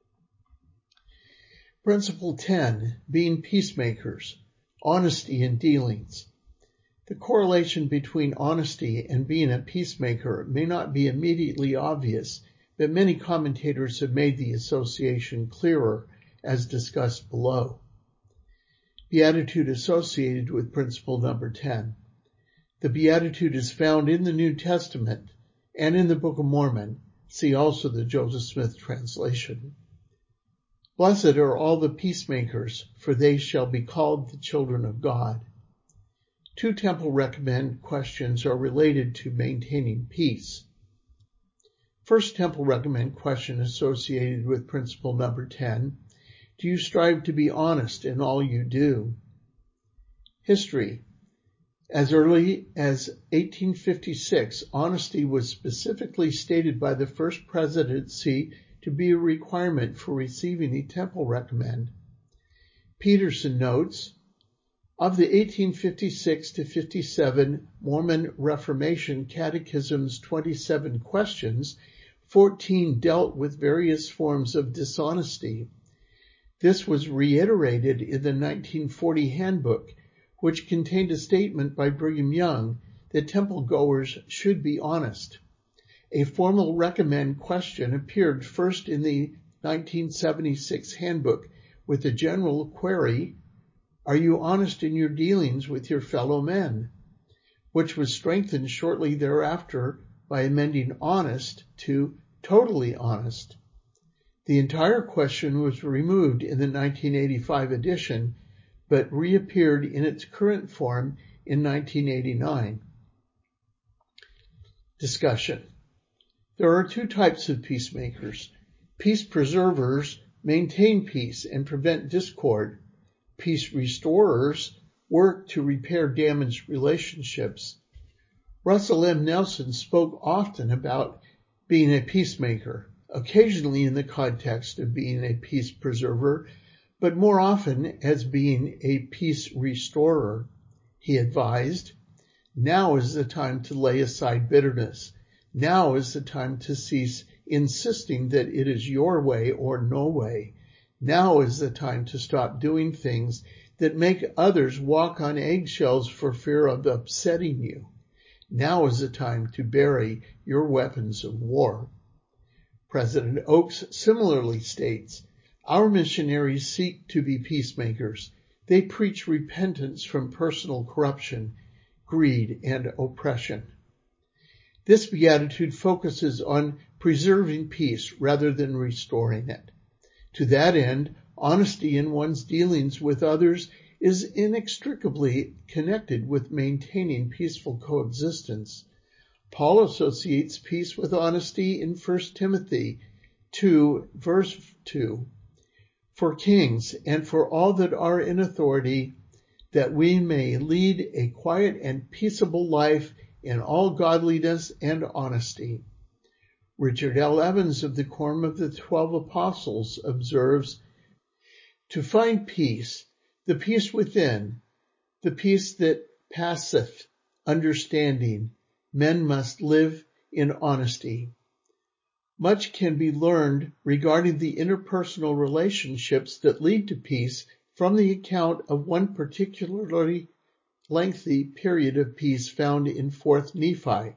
Speaker 1: Principle 10, being peacemakers, honesty in dealings. The correlation between honesty and being a peacemaker may not be immediately obvious, but many commentators have made the association clearer, as discussed below. Beatitude associated with principle number 10. The Beatitude is found in the New Testament and in the Book of Mormon. See also the Joseph Smith translation. Blessed are all the peacemakers, for they shall be called the children of God. Two Temple Recommend questions are related to maintaining peace. First Temple Recommend question associated with principle number 10. Do you strive to be honest in all you do? History. As early as 1856, honesty was specifically stated by the First Presidency to be a requirement for receiving a Temple Recommend. Peterson notes, of the 1856 to 57 Mormon Reformation Catechism's 27 questions, 14 dealt with various forms of dishonesty. This was reiterated in the 1940 Handbook, which contained a statement by Brigham Young that temple goers should be honest. A formal recommend question appeared first in the 1976 Handbook with the general query, "Are you honest in your dealings with your fellow men?" which was strengthened shortly thereafter by amending honest to totally honest. The entire question was removed in the 1985 edition, but reappeared in its current form in 1989. Discussion. There are two types of peacemakers. Peace preservers maintain peace and prevent discord. Peace restorers work to repair damaged relationships. Russell M. Nelson spoke often about being a peacemaker, occasionally in the context of being a peace preserver, but more often as being a peace restorer. He advised, "Now is the time to lay aside bitterness. Now is the time to cease insisting that it is your way or no way. Now is the time to stop doing things that make others walk on eggshells for fear of upsetting you. Now is the time to bury your weapons of war." President Oaks similarly states, "Our missionaries seek to be peacemakers. They preach repentance from personal corruption, greed, and oppression." This beatitude focuses on preserving peace rather than restoring it. To that end, honesty in one's dealings with others is inextricably connected with maintaining peaceful coexistence. Paul associates peace with honesty in 1 Timothy 2, verse 2. For kings and for all that are in authority, that we may lead a quiet and peaceable life in all godliness and honesty. Richard L. Evans of the Quorum of the 12 Apostles observes, to find peace, the peace within, the peace that passeth understanding, men must live in honesty. Much can be learned regarding the interpersonal relationships that lead to peace from the account of one particularly lengthy period of peace found in 4th Nephi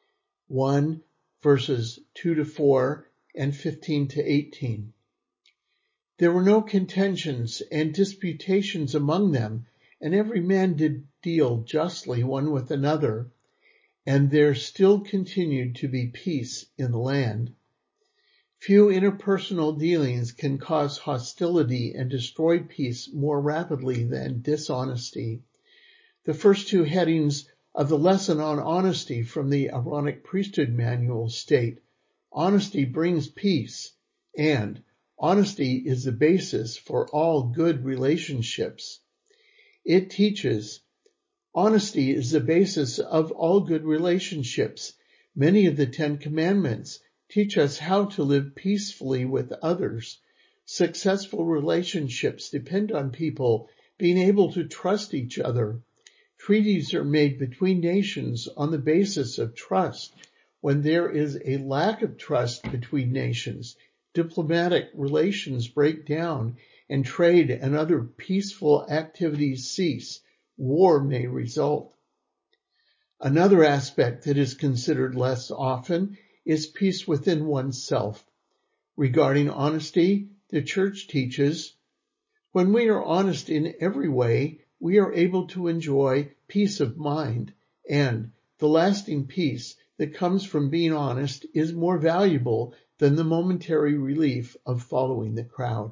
Speaker 1: 1, verses 2-4 and 15-18. There were no contentions and disputations among them, and every man did deal justly one with another, and there still continued to be peace in the land. Few interpersonal dealings can cause hostility and destroy peace more rapidly than dishonesty. The first two headings of the lesson on honesty from the Aaronic Priesthood Manual state, honesty brings peace, and honesty is the basis for all good relationships. It teaches, honesty is the basis of all good relationships. Many of the 10 Commandments teach us how to live peacefully with others. Successful relationships depend on people being able to trust each other. Treaties are made between nations on the basis of trust. When there is a lack of trust between nations, diplomatic relations break down and trade and other peaceful activities cease. War may result. Another aspect that is considered less often is peace within oneself. Regarding honesty, the Church teaches, when we are honest in every way, we are able to enjoy peace of mind, and the lasting peace that comes from being honest is more valuable than the momentary relief of following the crowd.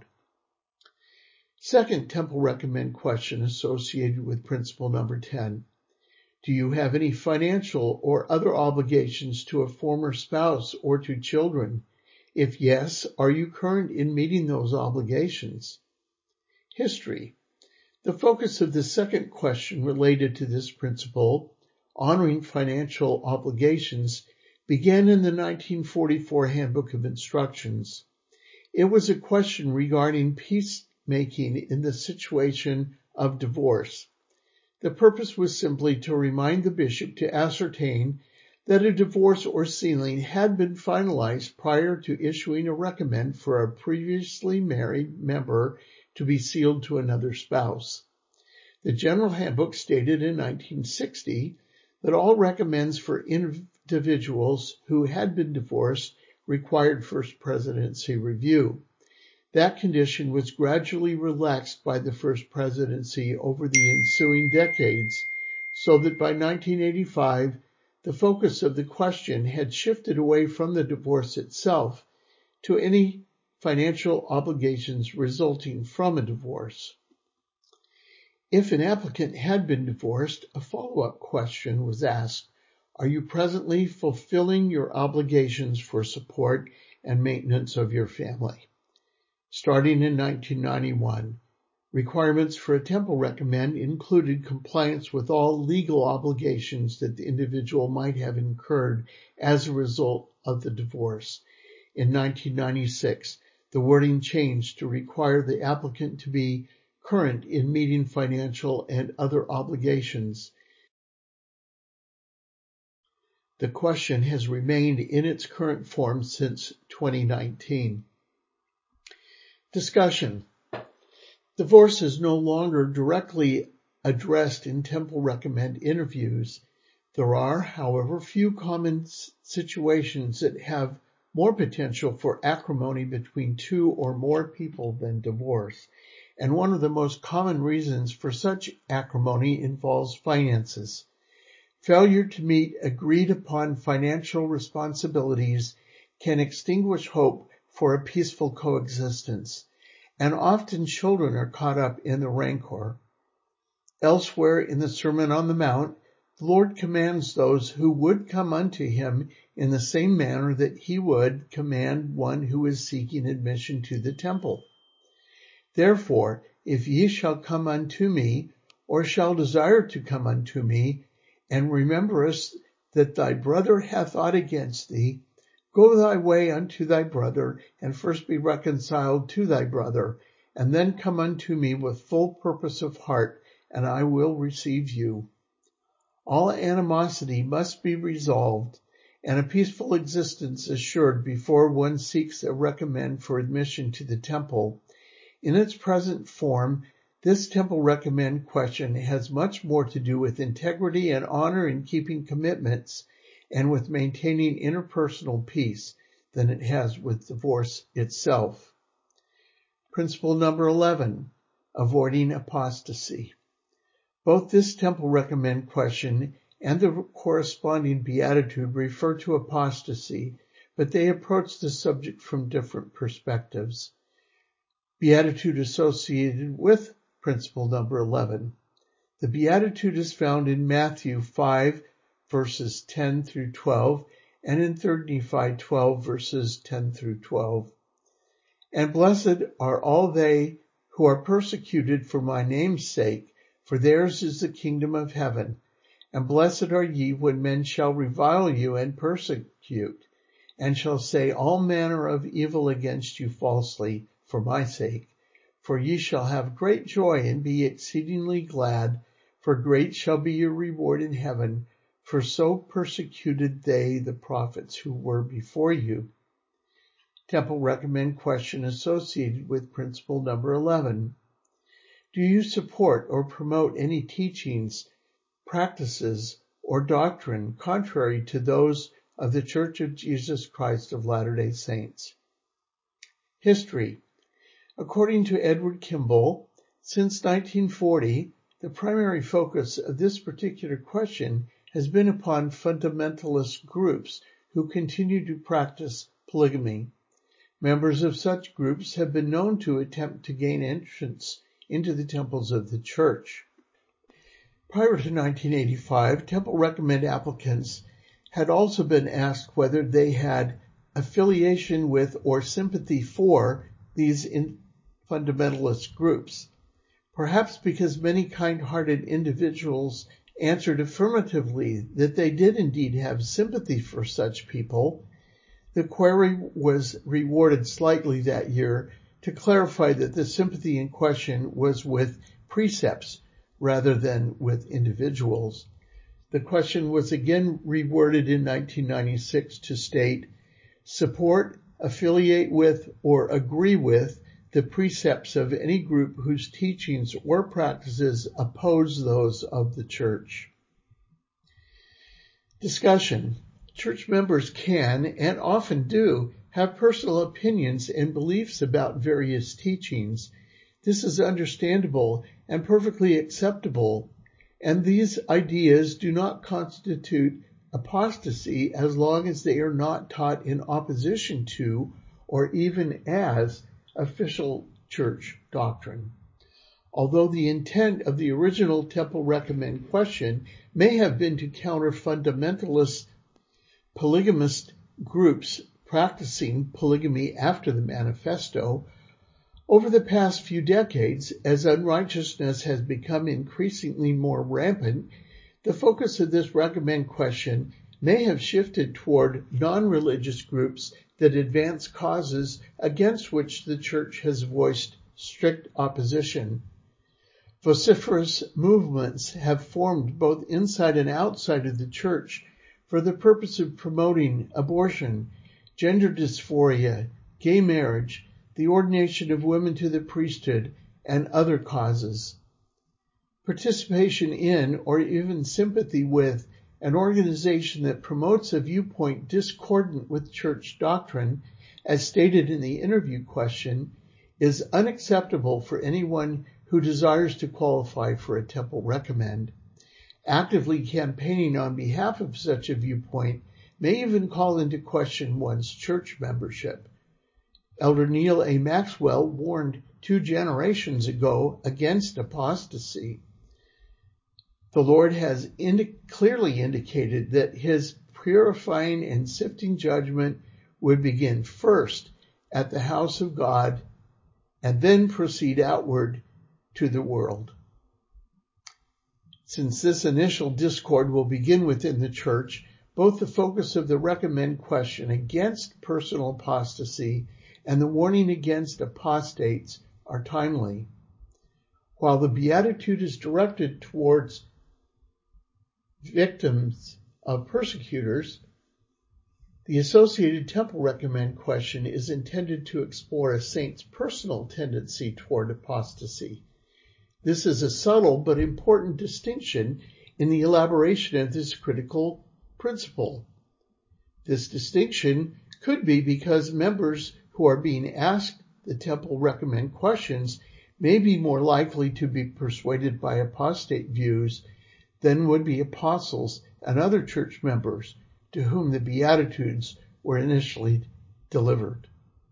Speaker 1: Second Temple Recommend question associated with principle number 10. Do you have any financial or other obligations to a former spouse or to children? If yes, are you current in meeting those obligations? History. The focus of the second question related to this principle, honoring financial obligations, began in the 1944 Handbook of Instructions. It was a question regarding peacemaking in the situation of divorce. The purpose was simply to remind the bishop to ascertain that a divorce or sealing had been finalized prior to issuing a recommend for a previously married member to be sealed to another spouse. The General Handbook stated in 1960 that all recommends for individuals who had been divorced required First Presidency review. That condition was gradually relaxed by the First Presidency over the ensuing decades, so that by 1985, the focus of the question had shifted away from the divorce itself to any financial obligations resulting from a divorce. If an applicant had been divorced, a follow-up question was asked, are you presently fulfilling your obligations for support and maintenance of your family? Starting in 1991, requirements for a temple recommend included compliance with all legal obligations that the individual might have incurred as a result of the divorce. In 1996, the wording changed to require the applicant to be current in meeting financial and other obligations. The question has remained in its current form since 2019. Discussion. Divorce is no longer directly addressed in temple recommend interviews. There are, however, few common situations that have more potential for acrimony between two or more people than divorce, and one of the most common reasons for such acrimony involves finances. Failure to meet agreed-upon financial responsibilities can extinguish hope for a peaceful coexistence, and often children are caught up in the rancor. Elsewhere in the Sermon on the Mount, the Lord commands those who would come unto him in the same manner that he would command one who is seeking admission to the temple. Therefore, if ye shall come unto me, or shall desire to come unto me, and rememberest that thy brother hath aught against thee, go thy way unto thy brother, and first be reconciled to thy brother, and then come unto me with full purpose of heart, and I will receive you. All animosity must be resolved, and a peaceful existence assured before one seeks a recommend for admission to the temple. In its present form, this temple recommend question has much more to do with integrity and honor in keeping commitments and with maintaining interpersonal peace than it has with divorce itself. Principle number 11, avoiding apostasy. Both this temple recommend question and the corresponding beatitude refer to apostasy, but they approach the subject from different perspectives. Beatitude associated with principle number 11. The beatitude is found in Matthew 5, verses 10 through 12, and in 3 Nephi 12, verses 10 through 12. And blessed are all they who are persecuted for my name's sake, for theirs is the kingdom of heaven. And blessed are ye when men shall revile you and persecute, and shall say all manner of evil against you falsely for my sake. For ye shall have great joy and be exceedingly glad, for great shall be your reward in heaven, for so persecuted they the prophets who were before you. Temple recommend question associated with principle number 11. Do you support or promote any teachings, practices, or doctrine contrary to those of the Church of Jesus Christ of Latter-day Saints? History. According to Edward Kimball, since 1940, the primary focus of this particular question has been upon fundamentalist groups who continue to practice polygamy. Members of such groups have been known to attempt to gain entrance into the temples of the Church. Prior to 1985, temple recommend applicants had also been asked whether they had affiliation with or sympathy for these fundamentalist groups. Perhaps because many kind-hearted individuals answered affirmatively that they did indeed have sympathy for such people, the query was rewarded slightly that year to clarify that the sympathy in question was with precepts rather than with individuals. The question was again reworded in 1996 to state, support, affiliate with, or agree with the precepts of any group whose teachings or practices oppose those of the Church. Discussion. Church members can, and often do, have personal opinions and beliefs about various teachings. This is understandable and perfectly acceptable, and these ideas do not constitute apostasy as long as they are not taught in opposition to or even as official church doctrine. Although the intent of the original temple recommend question may have been to counter fundamentalist polygamist groups practicing polygamy after the manifesto, over the past few decades, as unrighteousness has become increasingly more rampant, the focus of this recommend question may have shifted toward non-religious groups that advance causes against which the Church has voiced strict opposition. Vociferous movements have formed both inside and outside of the Church for the purpose of promoting abortion, gender dysphoria, gay marriage, the ordination of women to the priesthood, and other causes. Participation in, or even sympathy with, an organization that promotes a viewpoint discordant with church doctrine, as stated in the interview question, is unacceptable for anyone who desires to qualify for a temple recommend. Actively campaigning on behalf of such a viewpoint may even call into question one's church membership. Elder Neil A. Maxwell warned 2 generations ago against apostasy. The Lord has clearly indicated that his purifying and sifting judgment would begin first at the house of God and then proceed outward to the world. Since this initial discord will begin within the church, both the focus of the recommend question against personal apostasy and the warning against apostates are timely. While the beatitude is directed towards victims of persecutors, the associated temple recommend question is intended to explore a saint's personal tendency toward apostasy. This is a subtle but important distinction in the elaboration of this critical principle. This distinction could be because members who are being asked the temple recommend questions may be more likely to be persuaded by apostate views than would be apostles and other church members to whom the Beatitudes were initially delivered.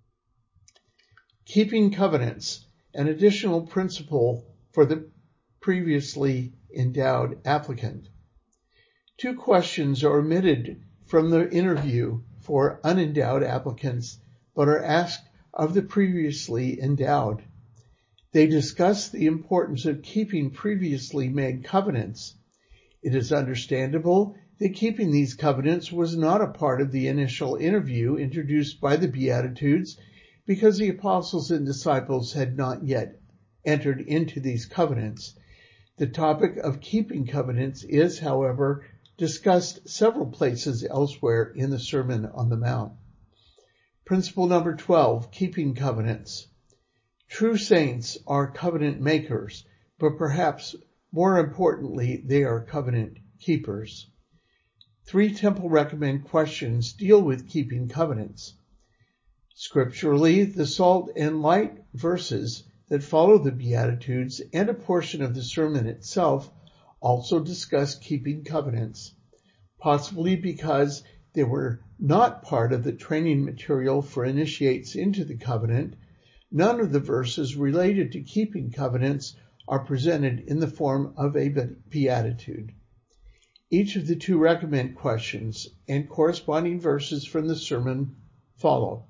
Speaker 1: Keeping covenants, an additional principle for the previously endowed applicant. 2 questions are omitted from the interview for unendowed applicants, but are asked of the previously endowed. They discuss the importance of keeping previously made covenants. It is understandable that keeping these covenants was not a part of the initial interview introduced by the Beatitudes because the apostles and disciples had not yet entered into these covenants. The topic of keeping covenants is, however, discussed several places elsewhere in the Sermon on the Mount. Principle number 12, keeping covenants. True saints are covenant makers, but perhaps more importantly, they are covenant keepers. 3 temple recommend questions deal with keeping covenants. Scripturally, the salt and light verses that follow the Beatitudes and a portion of the sermon itself also discuss keeping covenants, possibly because they were not part of the training material for initiates into the covenant. None of the verses related to keeping covenants are presented in the form of a beatitude. Each of the 2 recommend questions and corresponding verses from the sermon follow.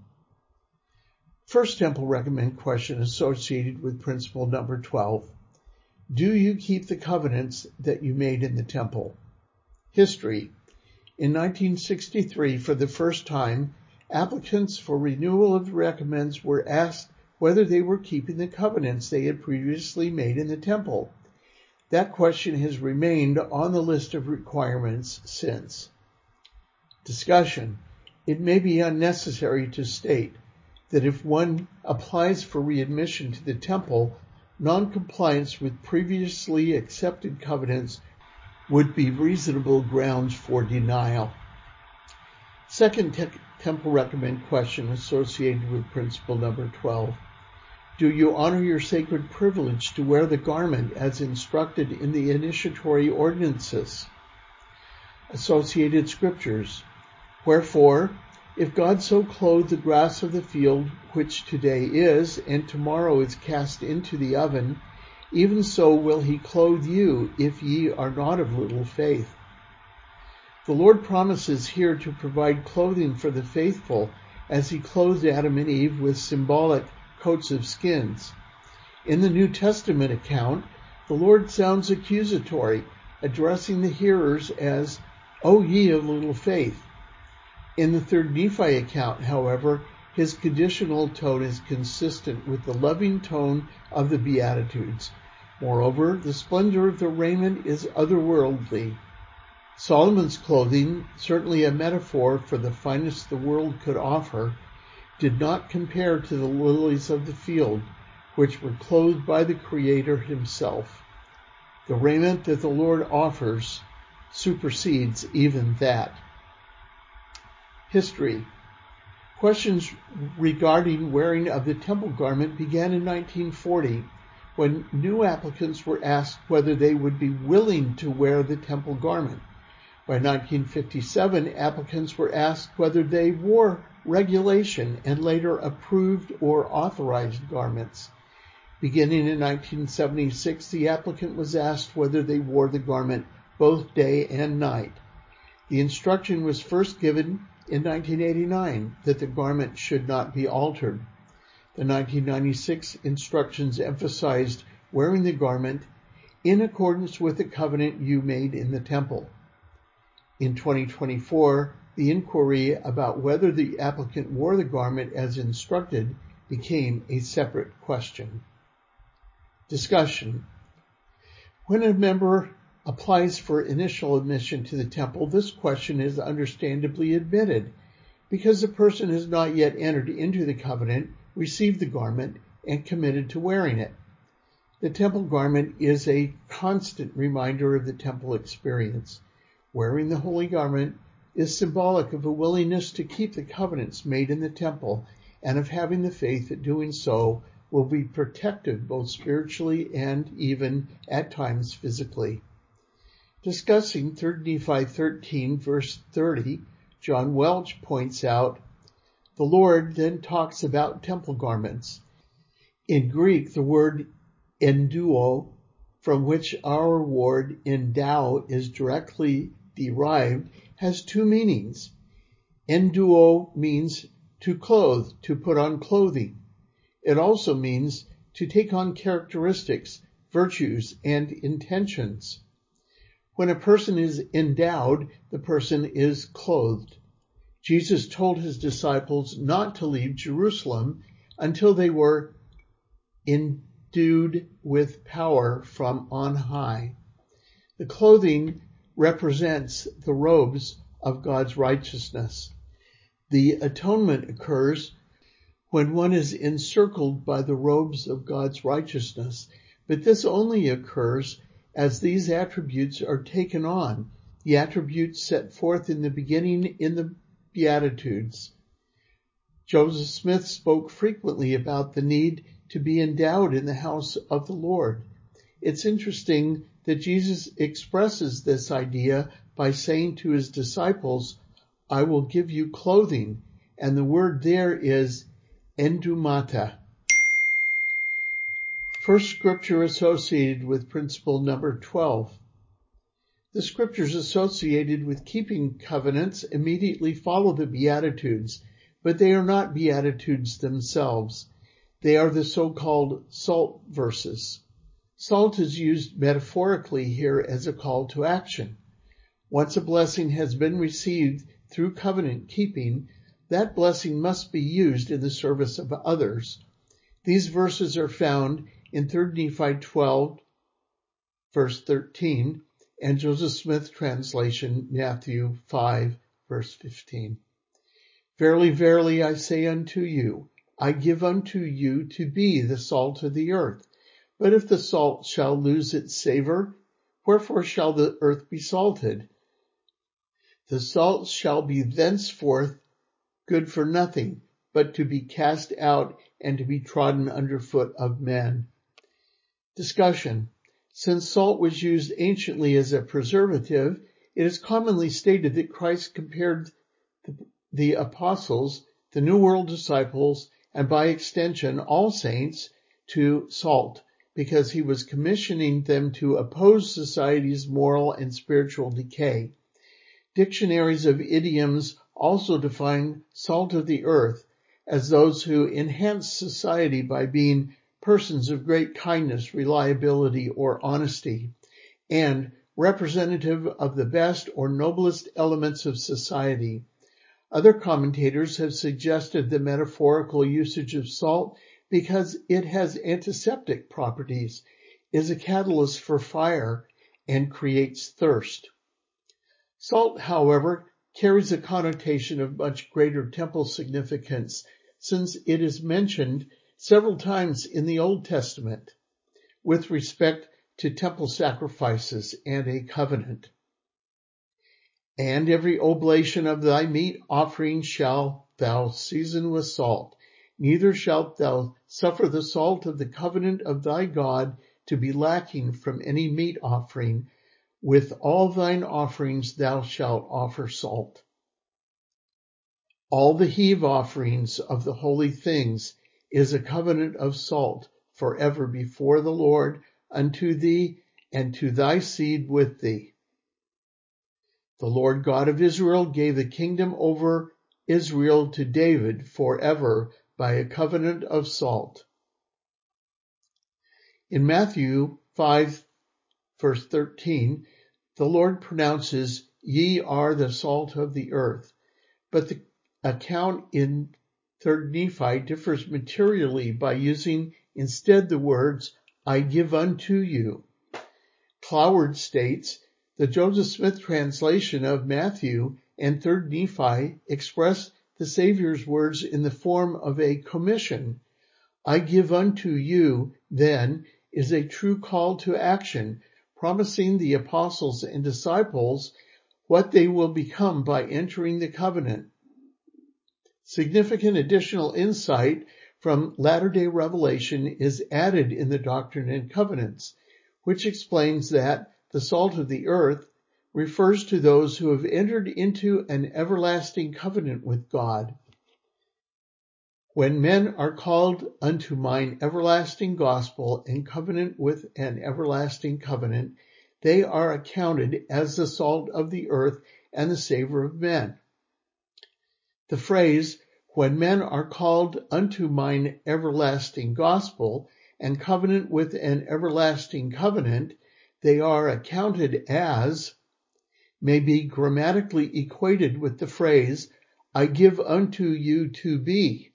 Speaker 1: First temple recommend question associated with principle number 12. Do you keep the covenants that you made in the temple? History. In 1963, for the first time, applicants for renewal of recommends were asked whether they were keeping the covenants they had previously made in the temple. That question has remained on the list of requirements since. Discussion. It may be unnecessary to state that if one applies for readmission to the temple, non-compliance with previously accepted covenants would be reasonable grounds for denial. Second temple recommend question associated with principle number 12. Do you honor your sacred privilege to wear the garment as instructed in the initiatory ordinances? Associated scriptures. Wherefore, if God so clothe the grass of the field, which today is, and tomorrow is cast into the oven, even so will he clothe you, if ye are not of little faith. The Lord promises here to provide clothing for the faithful, as he clothed Adam and Eve with symbolic coats of skins. In the New Testament account, the Lord sounds accusatory, addressing the hearers as, O ye of little faith. In the third Nephi account, however, his conditional tone is consistent with the loving tone of the Beatitudes. Moreover, the splendor of the raiment is otherworldly. Solomon's clothing, certainly a metaphor for the finest the world could offer, did not compare to the lilies of the field, which were clothed by the Creator himself. The raiment that the Lord offers supersedes even that. History. Questions regarding wearing of the temple garment began in 1940, when new applicants were asked whether they would be willing to wear the temple garment. By 1957, applicants were asked whether they wore regulation and later approved or authorized garments. Beginning in 1976, the applicant was asked whether they wore the garment both day and night. The instruction was first given in 1989 that the garment should not be altered. The 1996 instructions emphasized wearing the garment in accordance with the covenant you made in the temple. In 2024, the inquiry about whether the applicant wore the garment as instructed became a separate question. Discussion. When a member applies for initial admission to the temple, this question is understandably admitted because the person has not yet entered into the covenant, received the garment, and committed to wearing it. The temple garment is a constant reminder of the temple experience. Wearing the holy garment is symbolic of a willingness to keep the covenants made in the temple and of having the faith that doing so will be protective both spiritually and even at times physically. Discussing 3 Nephi 13 verse 30, John Welch points out, the Lord then talks about temple garments. In Greek, the word enduo, from which our word endow is directly derived, has two meanings. Enduo means to clothe, to put on clothing. It also means to take on characteristics, virtues, and intentions. When a person is endowed, the person is clothed. Jesus told his disciples not to leave Jerusalem until they were endued with power from on high. The clothing represents the robes of God's righteousness. The atonement occurs when one is encircled by the robes of God's righteousness, but this only occurs as these attributes are taken on, the attributes set forth in the beginning in the Beatitudes. Joseph Smith spoke frequently about the need to be endowed in the house of the Lord. It's interesting that Jesus expresses this idea by saying to his disciples, I will give you clothing, and the word there is endumata. First scripture associated with principle number 12. The scriptures associated with keeping covenants immediately follow the Beatitudes, but they are not Beatitudes themselves. They are the so-called salt verses. Salt is used metaphorically here as a call to action. Once a blessing has been received through covenant keeping, that blessing must be used in the service of others. These verses are found in 3 Nephi 12, verse 13, and Joseph Smith translation, Matthew 5, verse 15. Verily, verily, I say unto you, I give unto you to be the salt of the earth. But if the salt shall lose its savor, wherefore shall the earth be salted? The salt shall be thenceforth good for nothing, but to be cast out and to be trodden under foot of men. Discussion. Since salt was used anciently as a preservative, it is commonly stated that Christ compared the apostles, the New World disciples, and by extension all saints, to salt, because he was commissioning them to oppose society's moral and spiritual decay. Dictionaries of idioms also define salt of the earth as those who enhance society by being persons of great kindness, reliability, or honesty, and representative of the best or noblest elements of society. Other commentators have suggested the metaphorical usage of salt because it has antiseptic properties, is a catalyst for fire, and creates thirst. Salt, however, carries a connotation of much greater temple significance, since it is mentioned several times in the Old Testament with respect to temple sacrifices and a covenant. And every oblation of thy meat offering shall thou season with salt, neither shalt thou suffer the salt of the covenant of thy God to be lacking from any meat offering. With all thine offerings thou shalt offer salt. All the heave offerings of the holy things is a covenant of salt forever before the Lord unto thee and to thy seed with thee. The Lord God of Israel gave the kingdom over Israel to David forever by a covenant of salt. In Matthew 5, verse 13, the Lord pronounces, "Ye are the salt of the earth." But the account in 3 Nephi differs materially by using instead the words, "I give unto you." Cloward states, the Joseph Smith translation of Matthew and 3 Nephi express the Savior's words in the form of a commission. "I give unto you," then, is a true call to action, promising the apostles and disciples what they will become by entering the covenant. Significant additional insight from latter-day revelation is added in the Doctrine and Covenants, which explains that the salt of the earth refers to those who have entered into an everlasting covenant with God. When men are called unto mine everlasting gospel and covenant with an everlasting covenant, they are accounted as the salt of the earth and the savor of men. The phrase, when men are called unto mine everlasting gospel and covenant with an everlasting covenant, they are accounted as, may be grammatically equated with the phrase, I give unto you to be.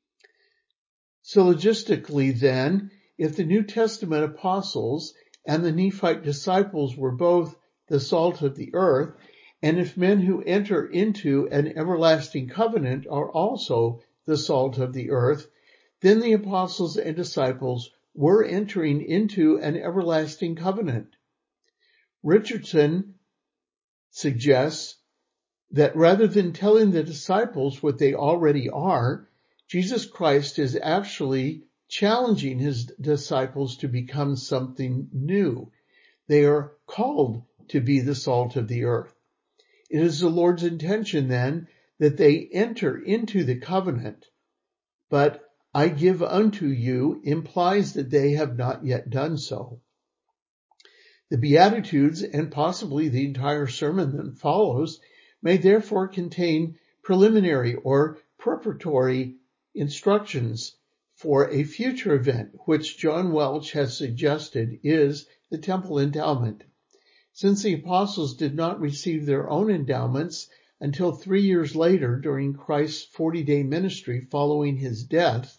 Speaker 1: Syllogistically then, if the New Testament apostles and the Nephite disciples were both the salt of the earth, and if men who enter into an everlasting covenant are also the salt of the earth, then the apostles and disciples were entering into an everlasting covenant. Richardson suggests that rather than telling the disciples what they already are, Jesus Christ is actually challenging his disciples to become something new. They are called to be the salt of the earth. It is the Lord's intention then that they enter into the covenant, but I give unto you implies that they have not yet done so. The Beatitudes, and possibly the entire sermon that follows, may therefore contain preliminary or preparatory instructions for a future event, which John Welch has suggested is the temple endowment. Since the apostles did not receive their own endowments until 3 years later during Christ's 40-day ministry following his death,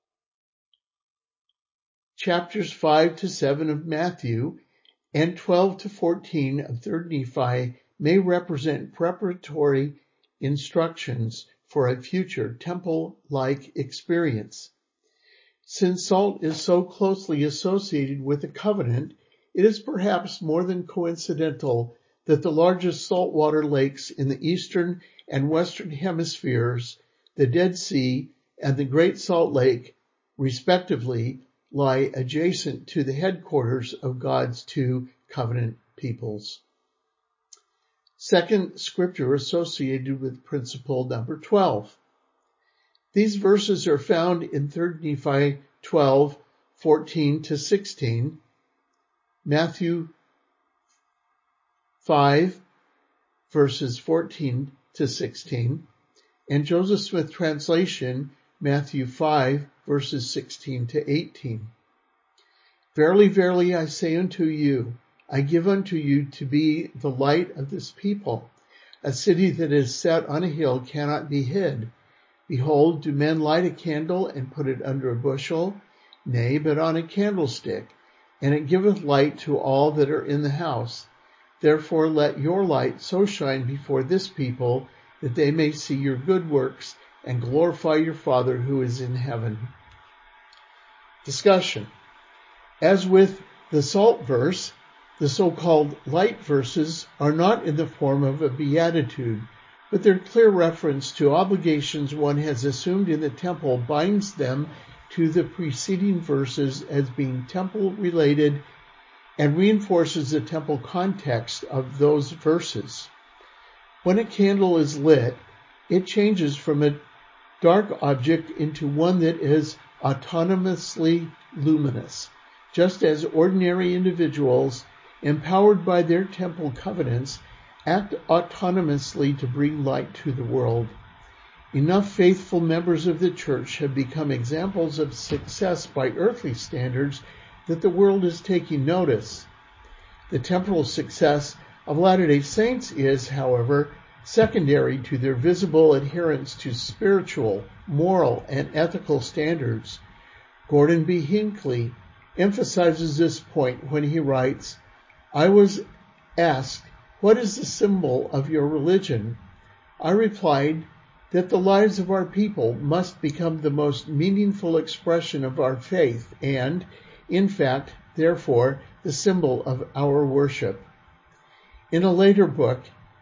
Speaker 1: chapters 5 to 7 of Matthew and 12 to 14 of 3 Nephi may represent preparatory instructions for a future temple-like experience. Since salt is so closely associated with the covenant, it is perhaps more than coincidental that the largest saltwater lakes in the eastern and western hemispheres, the Dead Sea and the Great Salt Lake, respectively, lie adjacent to the headquarters of God's two covenant peoples. Second scripture associated with principle number 12. These verses are found in 3 Nephi 12, 14 to 16, Matthew 5, verses 14 to 16, and Joseph Smith translation, Matthew 5, verses 16 to 18. Verily, verily, I say unto you, I give unto you to be the light of this people. A city that is set on a hill cannot be hid. Behold, do men light a candle and put it under a bushel? Nay, but on a candlestick, and it giveth light to all that are in the house. Therefore let your light so shine before this people, that they may see your good works and glorify your Father who is in heaven. Discussion. As with the salt verse, the so-called light verses are not in the form of a beatitude, but their clear reference to obligations one has assumed in the temple binds them to the preceding verses as being temple-related and reinforces the temple context of those verses. When a candle is lit, it changes from a dark object into one that is autonomously luminous, just as ordinary individuals, empowered by their temple covenants, act autonomously to bring light to the world. Enough faithful members of the church have become examples of success by earthly standards that the world is taking notice. The temporal success of Latter-day Saints is, however, secondary to their visible adherence to spiritual, moral, and ethical standards. Gordon B. Hinckley emphasizes this point when he writes, "I was asked, 'What is the symbol of your religion?' I replied that the lives of our people must become the most meaningful expression of our faith and, in fact, therefore, the symbol of our worship." In a later book,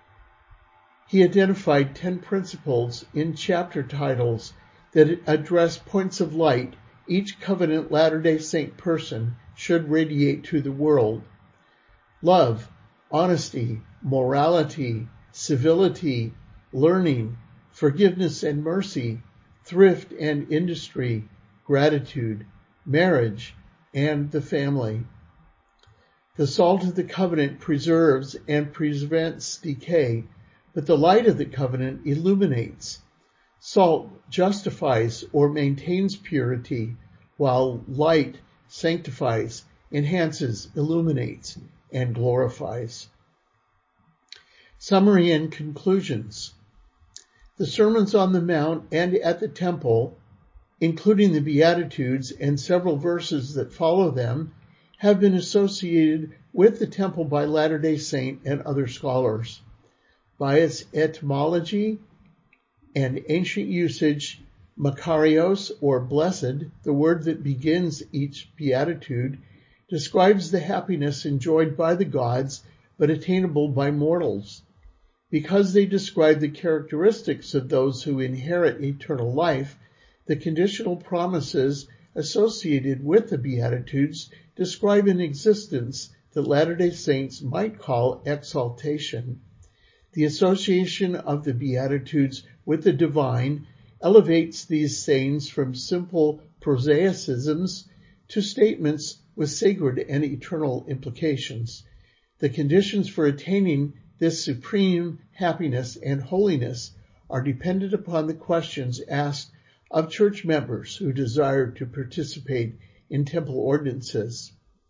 Speaker 1: he identified 10 principles in chapter titles that address points of light each covenant Latter-day Saint person should radiate to the world. Love, honesty, morality, civility, learning, forgiveness and mercy, thrift and industry, gratitude, marriage, and the family. The salt of the covenant preserves and prevents decay, but the light of the covenant illuminates. Salt justifies or maintains purity, while light sanctifies, enhances, illuminates, and glorifies. Summary and conclusions. The Sermons on the Mount and at the Temple, including the Beatitudes and several verses that follow them, have been associated with the temple by Latter-day Saint and other scholars. By its etymology and ancient usage, Makarios, or blessed, the word that begins each beatitude, describes the happiness enjoyed by the gods but attainable by mortals. Because they describe the characteristics of those who inherit eternal life, the conditional promises associated with the Beatitudes describe an existence that Latter-day Saints might call exaltation. The association of the Beatitudes with the divine elevates these sayings from simple prosaicisms to statements with sacred and eternal implications. The conditions for attaining this supreme happiness and holiness are dependent upon the questions asked of church members who desire to participate in temple ordinances.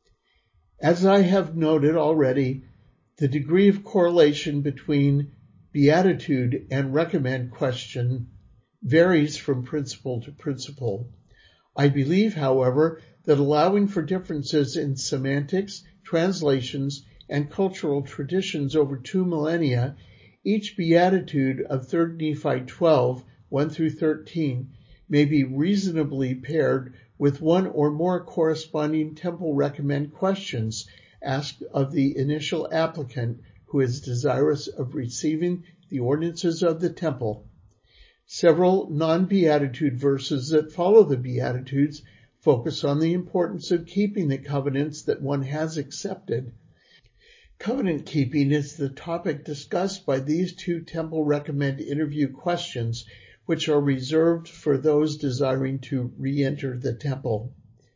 Speaker 1: As I have noted already, the degree of correlation between beatitude and recommend question varies from principle to principle. I believe, however, that allowing for differences in semantics, translations, and cultural traditions over 2 millennia, each beatitude of 3 Nephi 12, 1 through 13, may be reasonably paired with one or more corresponding temple recommend questions asked of the initial applicant who is desirous of receiving the ordinances of the temple. Several non-beatitude verses that follow the Beatitudes focus on the importance of keeping the covenants that one has accepted. Covenant keeping is the topic discussed by these 2 temple recommend interview questions, which are reserved for those desiring to re-enter the temple.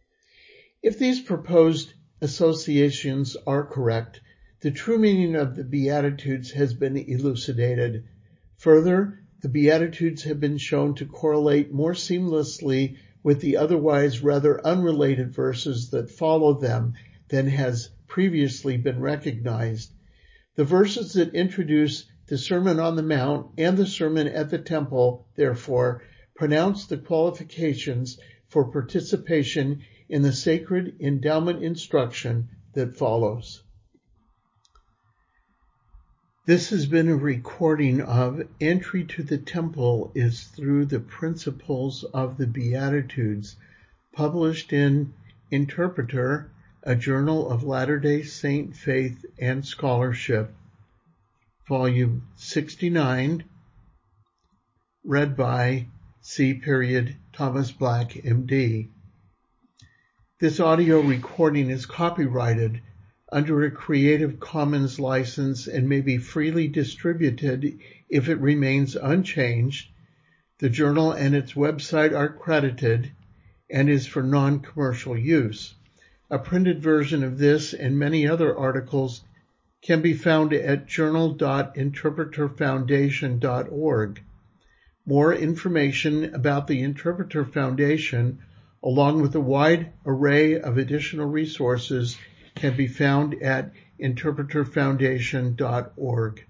Speaker 1: If these proposed associations are correct, the true meaning of the Beatitudes has been elucidated. Further, the Beatitudes have been shown to correlate more seamlessly with the otherwise rather unrelated verses that follow them than has previously been recognized. The verses that introduce the Sermon on the Mount and the Sermon at the Temple, therefore, pronounce the qualifications for participation in the sacred endowment instruction that follows. This has been a recording of Entry to the Temple is Through the Principles of the Beatitudes, published in Interpreter, a Journal of Latter-day Saint Faith and Scholarship, Volume 69, read by C. Thomas Black, MD. This audio recording is copyrighted under a Creative Commons license and may be freely distributed if it remains unchanged. The journal and its website are credited and is for non-commercial use. A printed version of this and many other articles can be found at journal.interpreterfoundation.org. More information about the Interpreter Foundation, along with a wide array of additional resources, can be found at interpreterfoundation.org.